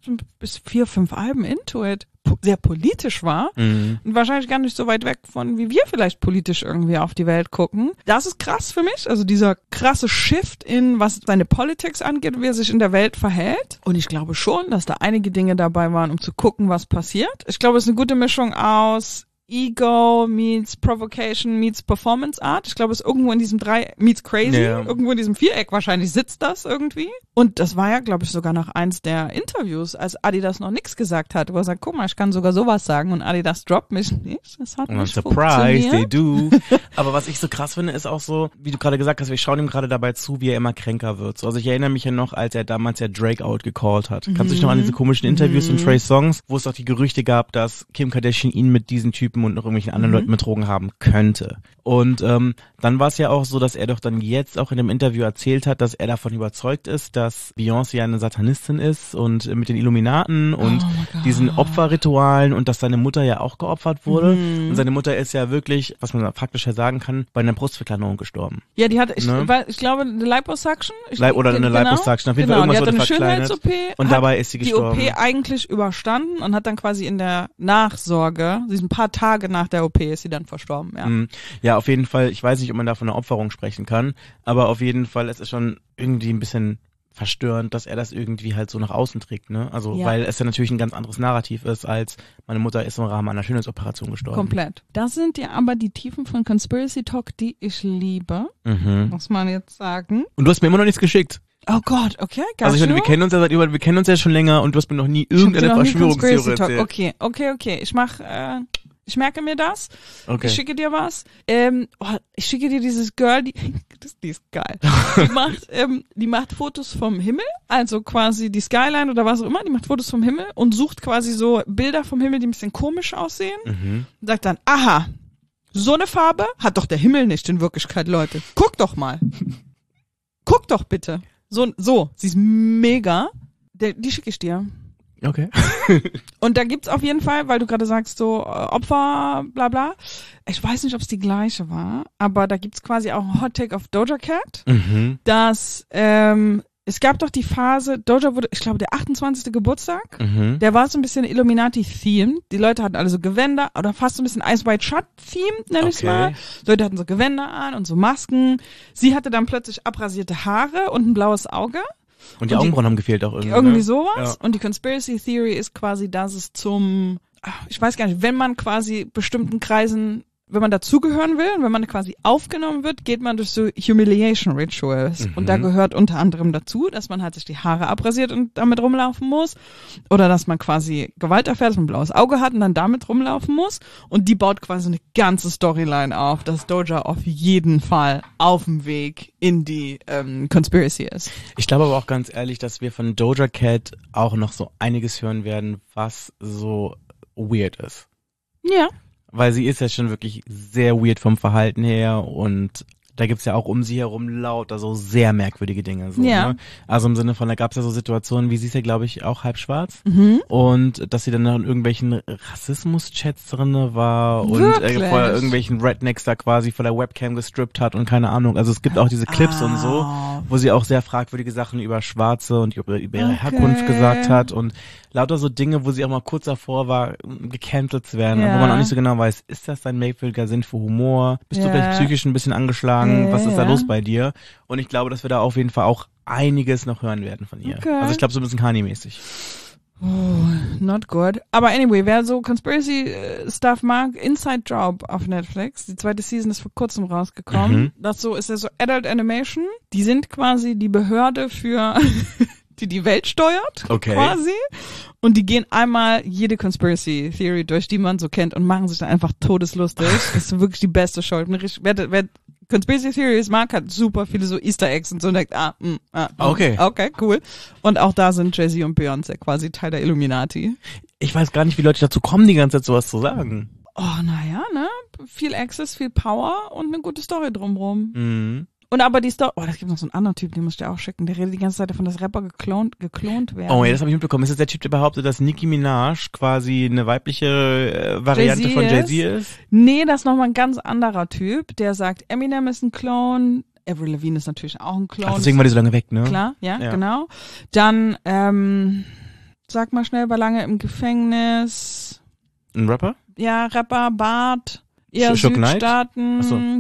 B: 4-5 Alben into it, sehr politisch war und wahrscheinlich gar nicht so weit weg von, wie wir vielleicht politisch irgendwie auf die Welt gucken. Das ist krass für mich, also dieser krasse Shift in, was seine Politics angeht, wie er sich in der Welt verhält. Und ich glaube schon, dass da einige Dinge dabei waren, um zu gucken, was passiert. Ich glaube, es ist eine gute Mischung aus Ego meets Provocation meets Performance Art. Ich glaube, es ist irgendwo in diesem meets Crazy, irgendwo in diesem Viereck wahrscheinlich sitzt das irgendwie. Und das war ja, glaube ich, sogar noch eins der Interviews, als Adidas noch nichts gesagt hat, wo er sagt, guck mal, ich kann sogar sowas sagen und Adidas droppt mich nicht. Das hat nicht
A: Surprise,
B: funktioniert.
A: they do. Aber was ich so krass finde, ist auch so, wie du gerade gesagt hast, wir schauen ihm gerade dabei zu, wie er immer kränker wird. So, also ich erinnere mich ja noch, als er damals ja Drake out gecallt hat. Kannst du dich noch an diese komischen Interviews von Trey Songz, wo es auch die Gerüchte gab, dass Kim Kardashian ihn mit diesen Typen und noch irgendwelchen anderen Leuten betrogen haben könnte. Und dann war es ja auch so, dass er doch dann jetzt auch in dem Interview erzählt hat, dass er davon überzeugt ist, dass Beyoncé eine Satanistin ist und mit den Illuminaten und diesen Opferritualen und dass seine Mutter ja auch geopfert wurde. Und seine Mutter ist ja wirklich, was man faktisch ja sagen kann, bei einer Brustverkleinerung gestorben.
B: Ja, die hat, ich glaube, eine Liposuction.
A: Eine Liposuction. Auf jeden Fall irgendwas wurde verkleinert. Und dabei ist sie gestorben.
B: Die OP eigentlich überstanden und hat dann quasi in der Nachsorge, diesen paar Tage nach der OP ist sie dann verstorben, ja.
A: Ja, auf jeden Fall, ich weiß nicht, ob man da von einer Opferung sprechen kann, aber auf jeden Fall, es ist schon irgendwie ein bisschen verstörend, dass er das irgendwie halt so nach außen trägt, ne? Also, weil es ja natürlich ein ganz anderes Narrativ ist, als meine Mutter ist im Rahmen einer Schönheitsoperation gestorben.
B: Komplett. Das sind ja aber die Tiefen von Conspiracy Talk, die ich liebe, muss man jetzt sagen.
A: Und du hast mir immer noch nichts geschickt.
B: Oh Gott, okay, geil.
A: Also ich meine, wir kennen uns ja schon länger und du hast mir noch nie irgendeine Verschwörungstheorie erzählt.
B: Okay. Ich merke mir das.
A: Okay.
B: Ich schicke dir was. Ich schicke dir dieses Girl, die ist geil. Die macht Fotos vom Himmel, also quasi die Skyline oder was auch immer, die macht Fotos vom Himmel und sucht quasi so Bilder vom Himmel, die ein bisschen komisch aussehen. Und sagt dann, aha, so eine Farbe hat doch der Himmel nicht in Wirklichkeit, Leute. Guck doch mal. Guck doch bitte. So, sie ist mega. Die schicke ich dir.
A: Okay.
B: Und da gibt's auf jeden Fall, weil du gerade sagst, so Opfer, bla bla. Ich weiß nicht, ob es die gleiche war, aber da gibt's quasi auch einen Hot Take auf Doja Cat, dass Es gab doch die Phase, Doja wurde, ich glaube, der 28. Geburtstag, der war so ein bisschen Illuminati-themed. Die Leute hatten alle so Gewänder, oder fast so ein bisschen Ice White Shut-themed, nenne ich mal. Leute hatten so Gewänder an und so Masken. Sie hatte dann plötzlich abrasierte Haare und ein blaues Auge.
A: Und die Augenbrauen haben gefehlt auch irgendwie.
B: Irgendwie sowas.
A: Ja.
B: Und die Conspiracy Theory ist quasi, dass es ich weiß gar nicht, wenn man quasi bestimmten Kreisen, wenn man dazugehören will, wenn man quasi aufgenommen wird, geht man durch so Humiliation Rituals. Und da gehört unter anderem dazu, dass man halt sich die Haare abrasiert und damit rumlaufen muss. Oder dass man quasi Gewalt erfährt, dass man ein blaues Auge hat und dann damit rumlaufen muss. Und die baut quasi eine ganze Storyline auf, dass Doja auf jeden Fall auf dem Weg in die Conspiracy ist.
A: Ich glaube aber auch ganz ehrlich, dass wir von Doja Cat auch noch so einiges hören werden, was so weird ist.
B: Ja.
A: Weil sie ist ja schon wirklich sehr weird vom Verhalten her und da gibt's ja auch um sie herum lauter so sehr merkwürdige Dinge. So,
B: Ja.
A: Ne? Also im Sinne von, da gab's ja so Situationen, wie sie ist ja, glaube ich, auch halb schwarz und dass sie dann in irgendwelchen Rassismus-Chats drinne war und
B: Wirklich?
A: vor irgendwelchen Rednecks da quasi vor der Webcam gestrippt hat und keine Ahnung. Also es gibt auch diese Clips und so, wo sie auch sehr fragwürdige Sachen über Schwarze und über ihre Herkunft gesagt hat und lauter so Dinge, wo sie auch mal kurz davor war, gecancelt zu werden, wo man auch nicht so genau weiß, ist das dein merkwürdiger Sinn für Humor? Bist du vielleicht psychisch ein bisschen angeschlagen? Was ist da los bei dir? Und ich glaube, dass wir da auf jeden Fall auch einiges noch hören werden von ihr.
B: Okay.
A: Also ich glaube, so ein bisschen Kanye-mäßig.
B: Not good. Aber anyway, wer so Conspiracy-Stuff mag, Inside Job auf Netflix. Die zweite Season ist vor kurzem rausgekommen. Das ist ja so Adult Animation. Die sind quasi die Behörde für die Welt steuert, quasi. Und die gehen einmal jede Conspiracy Theory durch, die man so kennt und machen sich dann einfach todeslustig. Das ist wirklich die beste Show. Wer Conspiracy Theories mag, hat super viele so Easter Eggs und so und denkt, okay, cool. Und auch da sind Jay-Z und Beyoncé quasi Teil der Illuminati.
A: Ich weiß gar nicht, wie Leute dazu kommen, die ganze Zeit sowas zu sagen.
B: Oh, naja, ne? Viel Access, viel Power und eine gute Story drumrum. Und aber die Story, das gibt noch so einen anderen Typ, den muss ich dir auch schicken, der redet die ganze Zeit davon, dass Rapper geklont werden.
A: Oh ja, das habe ich mitbekommen. Ist das der Typ, der behauptet, dass Nicki Minaj quasi eine weibliche Variante von Jay-Z ist?
B: Nee, das ist nochmal ein ganz anderer Typ, der sagt, Eminem ist ein Clone, Avril Lavigne ist natürlich auch ein Clone.
A: Ach, deswegen war die so lange weg, ne?
B: Klar, ja. Genau. Dann, sag mal schnell, war lange im Gefängnis.
A: Ein Rapper?
B: Ja, Rapper, Bart. Eher Südstaaten,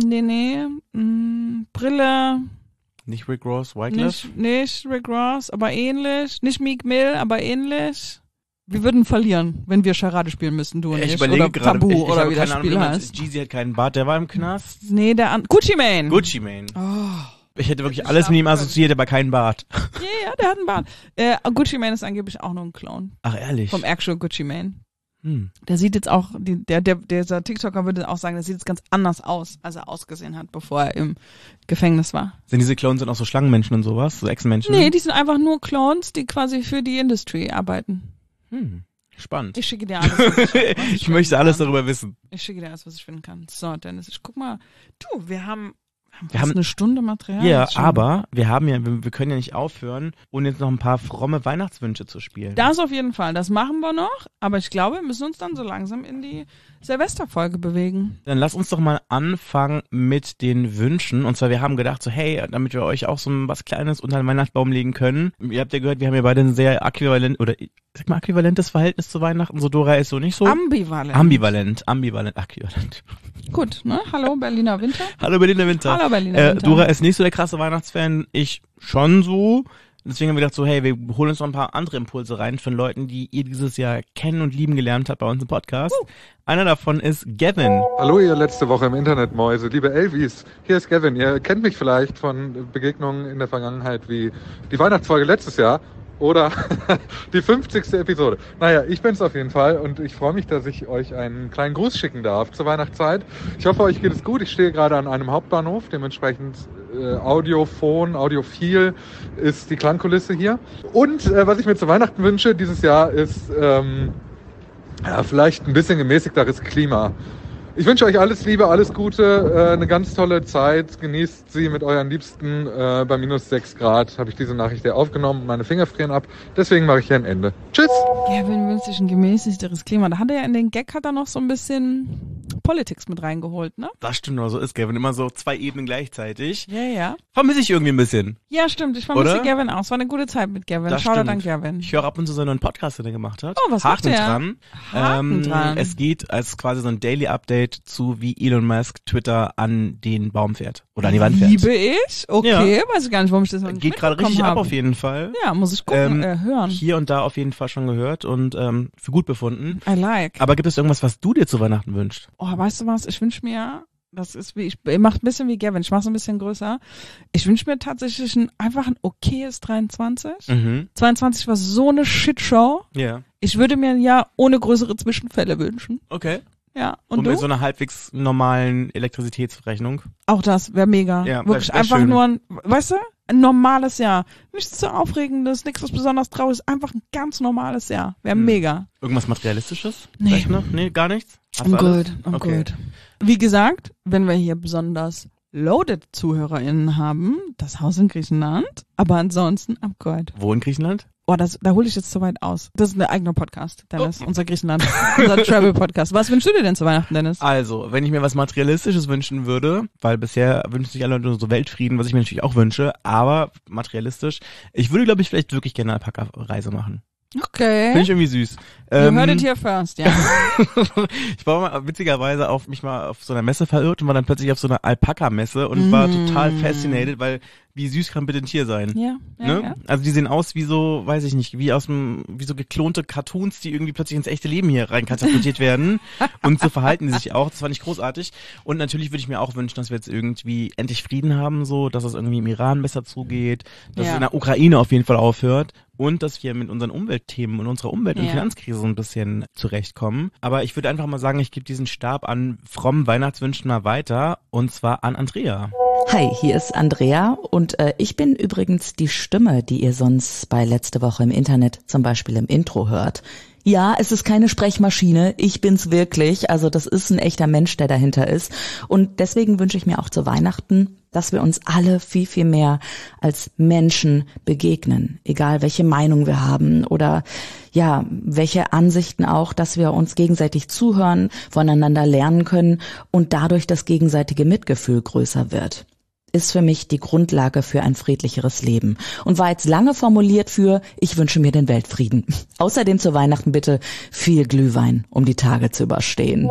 B: Brille.
A: Nicht Rick Ross, Wyclef?
B: Nicht Rick Ross, aber ähnlich. Nicht Meek Mill, aber ähnlich. Wir würden verlieren, wenn wir Charade spielen müssten, du und ich.
A: Überlege
B: oder
A: gerade,
B: Tabu,
A: ich
B: oder wie das Spiel heißt.
A: Jeezy hat keinen Bart, der war im Knast.
B: Nee, Gucci Mane.
A: Gucci Mane.
B: Oh.
A: Ich hätte wirklich alles mit ihm assoziiert, aber keinen Bart.
B: Ja, der hat einen Bart. Gucci Mane ist angeblich auch nur ein Clone.
A: Ach, ehrlich?
B: Vom Actual Gucci Mane. Der sieht jetzt auch, dieser TikToker würde auch sagen, der sieht jetzt ganz anders aus, als er ausgesehen hat, bevor er im Gefängnis war.
A: Sind diese Clones dann auch so Schlangenmenschen und sowas? So Echsenmenschen?
B: Nee, die sind einfach nur Clones, die quasi für die Industry arbeiten.
A: Spannend.
B: Ich schicke dir alles, was
A: ich möchte alles darüber wissen.
B: Ich schicke dir alles, was ich finden kann. So, Dennis, ich guck mal. Du, wir haben eine Stunde Material.
A: Ja, aber wir können ja nicht aufhören, ohne jetzt noch ein paar fromme Weihnachtswünsche zu spielen.
B: Das auf jeden Fall, das machen wir noch. Aber ich glaube, wir müssen uns dann so langsam in die Silvesterfolge bewegen.
A: Dann lass uns doch mal anfangen mit den Wünschen. Und zwar, wir haben gedacht so, hey, damit wir euch auch so was Kleines unter den Weihnachtsbaum legen können. Ihr habt ja gehört, wir haben ja beide ein sehr äquivalentes Verhältnis zu Weihnachten. So Dora ist so nicht so. Ambivalent. Gut,
B: ne? Hallo Berliner Winter.
A: Hallo Berliner Winter.
B: Hallo Berliner Winter.
A: Dora ist nicht so der krasse Weihnachtsfan, ich schon so. Deswegen haben wir gedacht so, hey, wir holen uns noch ein paar andere Impulse rein von Leuten, die ihr dieses Jahr kennen und lieben gelernt habt bei uns im Podcast. Einer davon ist Gavin.
E: Hallo ihr letzte Woche im Internetmäuse, liebe Elvis. Hier ist Gavin. Ihr kennt mich vielleicht von Begegnungen in der Vergangenheit wie die Weihnachtsfolge letztes Jahr. Oder die 50. Episode. Naja, ich bin's auf jeden Fall und ich freue mich, dass ich euch einen kleinen Gruß schicken darf zur Weihnachtszeit. Ich hoffe, euch geht es gut. Ich stehe gerade an einem Hauptbahnhof, dementsprechend audiophil ist die Klangkulisse hier. Und was ich mir zu Weihnachten wünsche dieses Jahr ist vielleicht ein bisschen gemäßigteres Klima. Ich wünsche euch alles Liebe, alles Gute, eine ganz tolle Zeit. Genießt sie mit euren Liebsten. Bei minus 6 Grad habe ich diese Nachricht hier aufgenommen. Meine Finger frieren ab. Deswegen mache ich hier ein Ende. Tschüss!
B: Gavin wünscht sich ein gemäßigteres Klima. Da hat er ja in den Gag noch so ein bisschen Politics mit reingeholt, ne?
A: Das stimmt, so ist Gavin. Immer so 2 Ebenen gleichzeitig.
B: Ja.
A: Vermisse ich irgendwie ein bisschen.
B: Ja, stimmt. Ich vermisse
A: Oder?
B: Gavin auch. Es war eine gute Zeit mit Gavin.
A: Das
B: Shoutout
A: stimmt.
B: an Gavin.
A: Ich höre ab und zu seinen neuen Podcast, den er gemacht hat.
B: Oh, was macht
A: Haken
B: der?
A: dran.
B: Haken dran.
A: Es geht als quasi so ein Daily Update zu, wie Elon Musk Twitter an den Baum fährt. Oder an die Wand fährt.
B: Liebe ich? Okay, weiß ich gar nicht, warum ich das noch nicht
A: Geht gerade richtig ab auf jeden Fall.
B: Ja, muss ich gucken, hören.
A: Hier und da auf jeden Fall schon gehört und für gut befunden.
B: I like.
A: Aber gibt es irgendwas, was du dir zu Weihnachten wünschst?
B: Oh, weißt du was? Ich wünsche mir, das ist wie, ich mach ein bisschen wie Gavin, ich mach's ein bisschen größer. Ich wünsche mir tatsächlich einfach ein okayes 23. 22 war so eine Shitshow.
A: Ja.
B: Ich würde mir ein Jahr ohne größere Zwischenfälle wünschen.
A: Okay.
B: Ja.
A: Und
B: du?
A: mit so einer halbwegs normalen Elektrizitätsrechnung.
B: Auch das wäre mega.
A: Ja,
B: wirklich
A: wär
B: einfach
A: schön.
B: nur ein, weißt du, ein normales Jahr. Nichts so Aufregendes, nichts was besonders Trauriges, einfach ein ganz normales Jahr. Wäre mega.
A: Irgendwas Materialistisches?
B: Nee.
A: Vielleicht noch? Nee, gar nichts? Hast
B: I'm
A: du alles?
B: good, I'm
A: Okay.
B: good. Wie gesagt, wenn wir hier besonders loaded ZuhörerInnen haben, das Haus in Griechenland, aber ansonsten I'm good.
A: Wo in Griechenland?
B: Oh, da hole ich jetzt zu weit aus. Das ist ein eigener Podcast, Dennis, unser Griechenland, unser Travel-Podcast. Was wünschst du dir denn zu Weihnachten, Dennis?
A: Also, wenn ich mir was Materialistisches wünschen würde, weil bisher wünschen sich alle nur so Weltfrieden, was ich mir natürlich auch wünsche, aber materialistisch, ich würde, glaube ich, vielleicht wirklich gerne eine Alpaka-Reise machen.
B: Okay.
A: Finde ich irgendwie süß.
B: You heard it here first, ja.
A: Ich war mal witzigerweise mich mal auf so einer Messe verirrt und war dann plötzlich auf so einer Alpaka-Messe und war total fascinated, weil wie süß kann bitte ein Tier sein?
B: Ja,
A: Ne?
B: ja.
A: Also die sehen aus wie so, weiß ich nicht, wie so geklonte Cartoons, die irgendwie plötzlich ins echte Leben hier rein katapultiert werden. Und so verhalten die sich auch. Das fand ich großartig. Und natürlich würde ich mir auch wünschen, dass wir jetzt irgendwie endlich Frieden haben, so, dass es irgendwie im Iran besser zugeht, dass es in der Ukraine auf jeden Fall aufhört und dass wir mit unseren Umweltthemen und unserer Umwelt- und Finanzkrise so ein bisschen zurechtkommen. Aber ich würde einfach mal sagen, ich gebe diesen Stab an frommen Weihnachtswünschen mal weiter und zwar an Andrea.
C: Hi, hier ist Andrea und ich bin übrigens die Stimme, die ihr sonst bei letzte Woche im Internet zum Beispiel im Intro hört. Ja, es ist keine Sprechmaschine, ich bin's wirklich, also das ist ein echter Mensch, der dahinter ist und deswegen wünsche ich mir auch zu Weihnachten, dass wir uns alle viel, viel mehr als Menschen begegnen, egal welche Meinung wir haben oder ja, welche Ansichten auch, dass wir uns gegenseitig zuhören, voneinander lernen können und dadurch das gegenseitige Mitgefühl größer wird. Ist für mich die Grundlage für ein friedlicheres Leben und war jetzt lange formuliert für ich wünsche mir den Weltfrieden. Außerdem zu Weihnachten bitte viel Glühwein, um die Tage zu überstehen.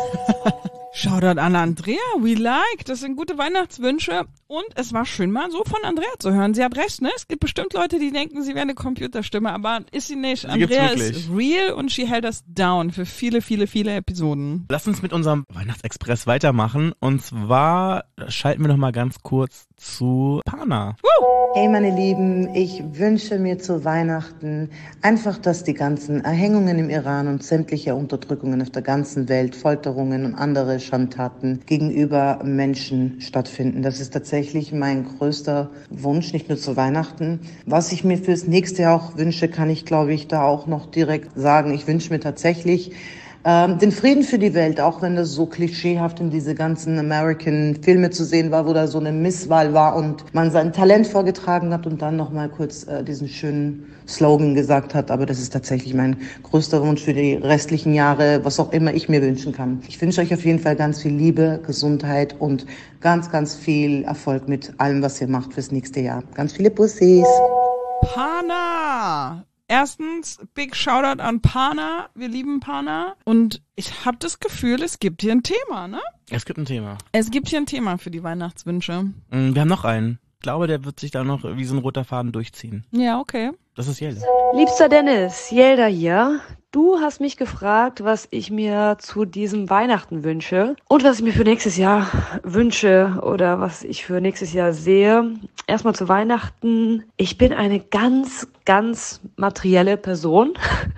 B: Shoutout an Andrea, we like. Das sind gute Weihnachtswünsche. Und es war schön, mal so von Andrea zu hören. Sie hat recht, ne? Es gibt bestimmt Leute, die denken, sie wäre eine Computerstimme, aber ist sie nicht. Andrea ist real und she held us down für viele, viele, viele Episoden.
A: Lass uns mit unserem Weihnachtsexpress weitermachen. Und zwar schalten wir noch mal ganz kurz zu Pana.
F: Hey meine Lieben, ich wünsche mir zu Weihnachten einfach, dass die ganzen Erhängungen im Iran und sämtliche Unterdrückungen auf der ganzen Welt, Folterungen und andere Schandtaten gegenüber Menschen stattfinden. Das ist tatsächlich mein größter Wunsch, nicht nur zu Weihnachten. Was ich mir fürs nächste Jahr auch wünsche, kann ich, glaube ich, da auch noch direkt sagen. Ich wünsche mir tatsächlich den Frieden für die Welt, auch wenn das so klischeehaft in diese ganzen American-Filme zu sehen war, wo da so eine Misswahl war und man sein Talent vorgetragen hat und dann nochmal kurz diesen schönen Slogan gesagt hat. Aber das ist tatsächlich mein größter Wunsch für die restlichen Jahre, was auch immer ich mir wünschen kann. Ich wünsche euch auf jeden Fall ganz viel Liebe, Gesundheit und ganz, ganz viel Erfolg mit allem, was ihr macht fürs nächste Jahr. Ganz viele Bussis.
B: Pana! Erstens, big Shoutout an Pana. Wir lieben Pana. Und ich habe das Gefühl, es gibt hier ein Thema, ne?
A: Es gibt ein Thema.
B: Es gibt hier ein Thema für die Weihnachtswünsche.
A: Wir haben noch einen. Ich glaube, der wird sich da noch wie so ein roter Faden durchziehen.
B: Ja, okay.
A: Das ist Jelda.
G: Liebster Dennis, Jelda hier. Du hast mich gefragt, was ich mir zu diesem Weihnachten wünsche und was ich mir für nächstes Jahr wünsche oder was ich für nächstes Jahr sehe. Erstmal zu Weihnachten. Ich bin eine ganz, ganz materielle Person.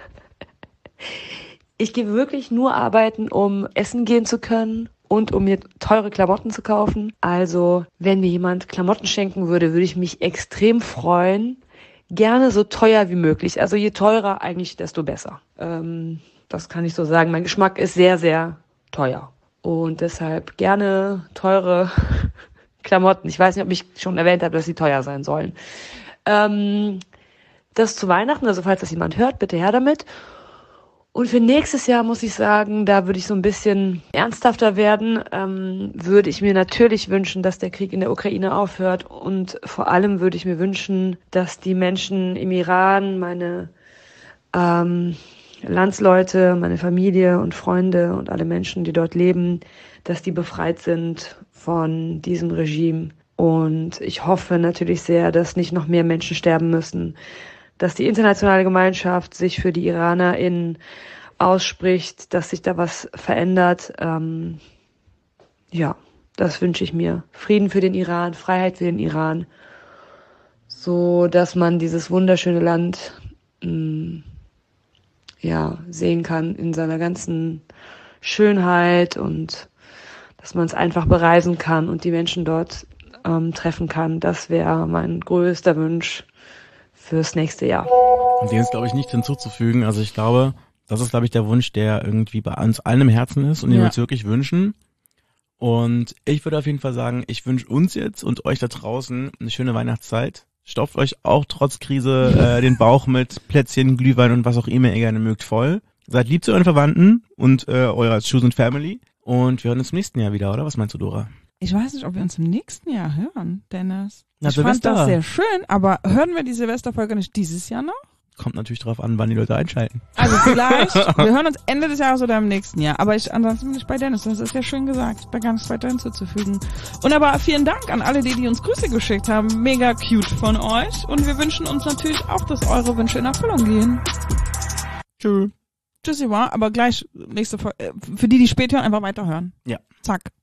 G: Ich gehe wirklich nur arbeiten, um essen gehen zu können und um mir teure Klamotten zu kaufen. Also, wenn mir jemand Klamotten schenken würde, würde ich mich extrem freuen. Gerne so teuer wie möglich. Also je teurer eigentlich, desto besser. Das kann ich so sagen. Mein Geschmack ist sehr, sehr teuer. Und deshalb gerne teure Klamotten. Ich weiß nicht, ob ich schon erwähnt habe, dass sie teuer sein sollen. Das zu Weihnachten, also falls das jemand hört, bitte her damit. Und für nächstes Jahr muss ich sagen, da würde ich so ein bisschen ernsthafter werden, würde ich mir natürlich wünschen, dass der Krieg in der Ukraine aufhört. Und vor allem würde ich mir wünschen, dass die Menschen im Iran, meine Landsleute, meine Familie und Freunde und alle Menschen, die dort leben, dass die befreit sind von diesem Regime. Und ich hoffe natürlich sehr, dass nicht noch mehr Menschen sterben müssen, dass die internationale Gemeinschaft sich für die IranerInnen ausspricht, dass sich da was verändert. Ja, das wünsche ich mir. Frieden für den Iran, Freiheit für den Iran, so dass man dieses wunderschöne Land sehen kann in seiner ganzen Schönheit und dass man es einfach bereisen kann und die Menschen dort treffen kann. Das wäre mein größter Wunsch fürs nächste Jahr.
A: Und dem ist, glaube ich, nichts hinzuzufügen. Also ich glaube, das ist, glaube ich, der Wunsch, der irgendwie bei uns allen im Herzen ist und den wir uns wirklich wünschen. Und ich würde auf jeden Fall sagen, ich wünsche uns jetzt und euch da draußen eine schöne Weihnachtszeit. Stopft euch auch trotz Krise den Bauch mit Plätzchen, Glühwein und was auch immer ihr gerne mögt voll. Seid lieb zu euren Verwandten und eurer Chosen Family. Und wir hören uns im nächsten Jahr wieder, oder? Was meinst du, Dora?
B: Ich weiß nicht, ob wir uns im nächsten Jahr hören, Dennis.
A: Na,
B: ich
A: Silvester.
B: fand das sehr schön, aber hören wir die Silvesterfolge nicht dieses Jahr noch?
A: Kommt natürlich drauf an, wann die Leute einschalten.
B: Also vielleicht, wir hören uns Ende des Jahres oder im nächsten Jahr. Aber ansonsten bin ich bei Dennis, das ist ja schön gesagt. Da gar nichts weiter hinzuzufügen. Und aber vielen Dank an alle, die uns Grüße geschickt haben. Mega cute von euch. Und wir wünschen uns natürlich auch, dass eure Wünsche in Erfüllung gehen.
A: Tschüss.
B: Tschüssi, aber gleich nächste Folge. Für die spät hören, einfach weiterhören.
A: Ja.
B: Zack.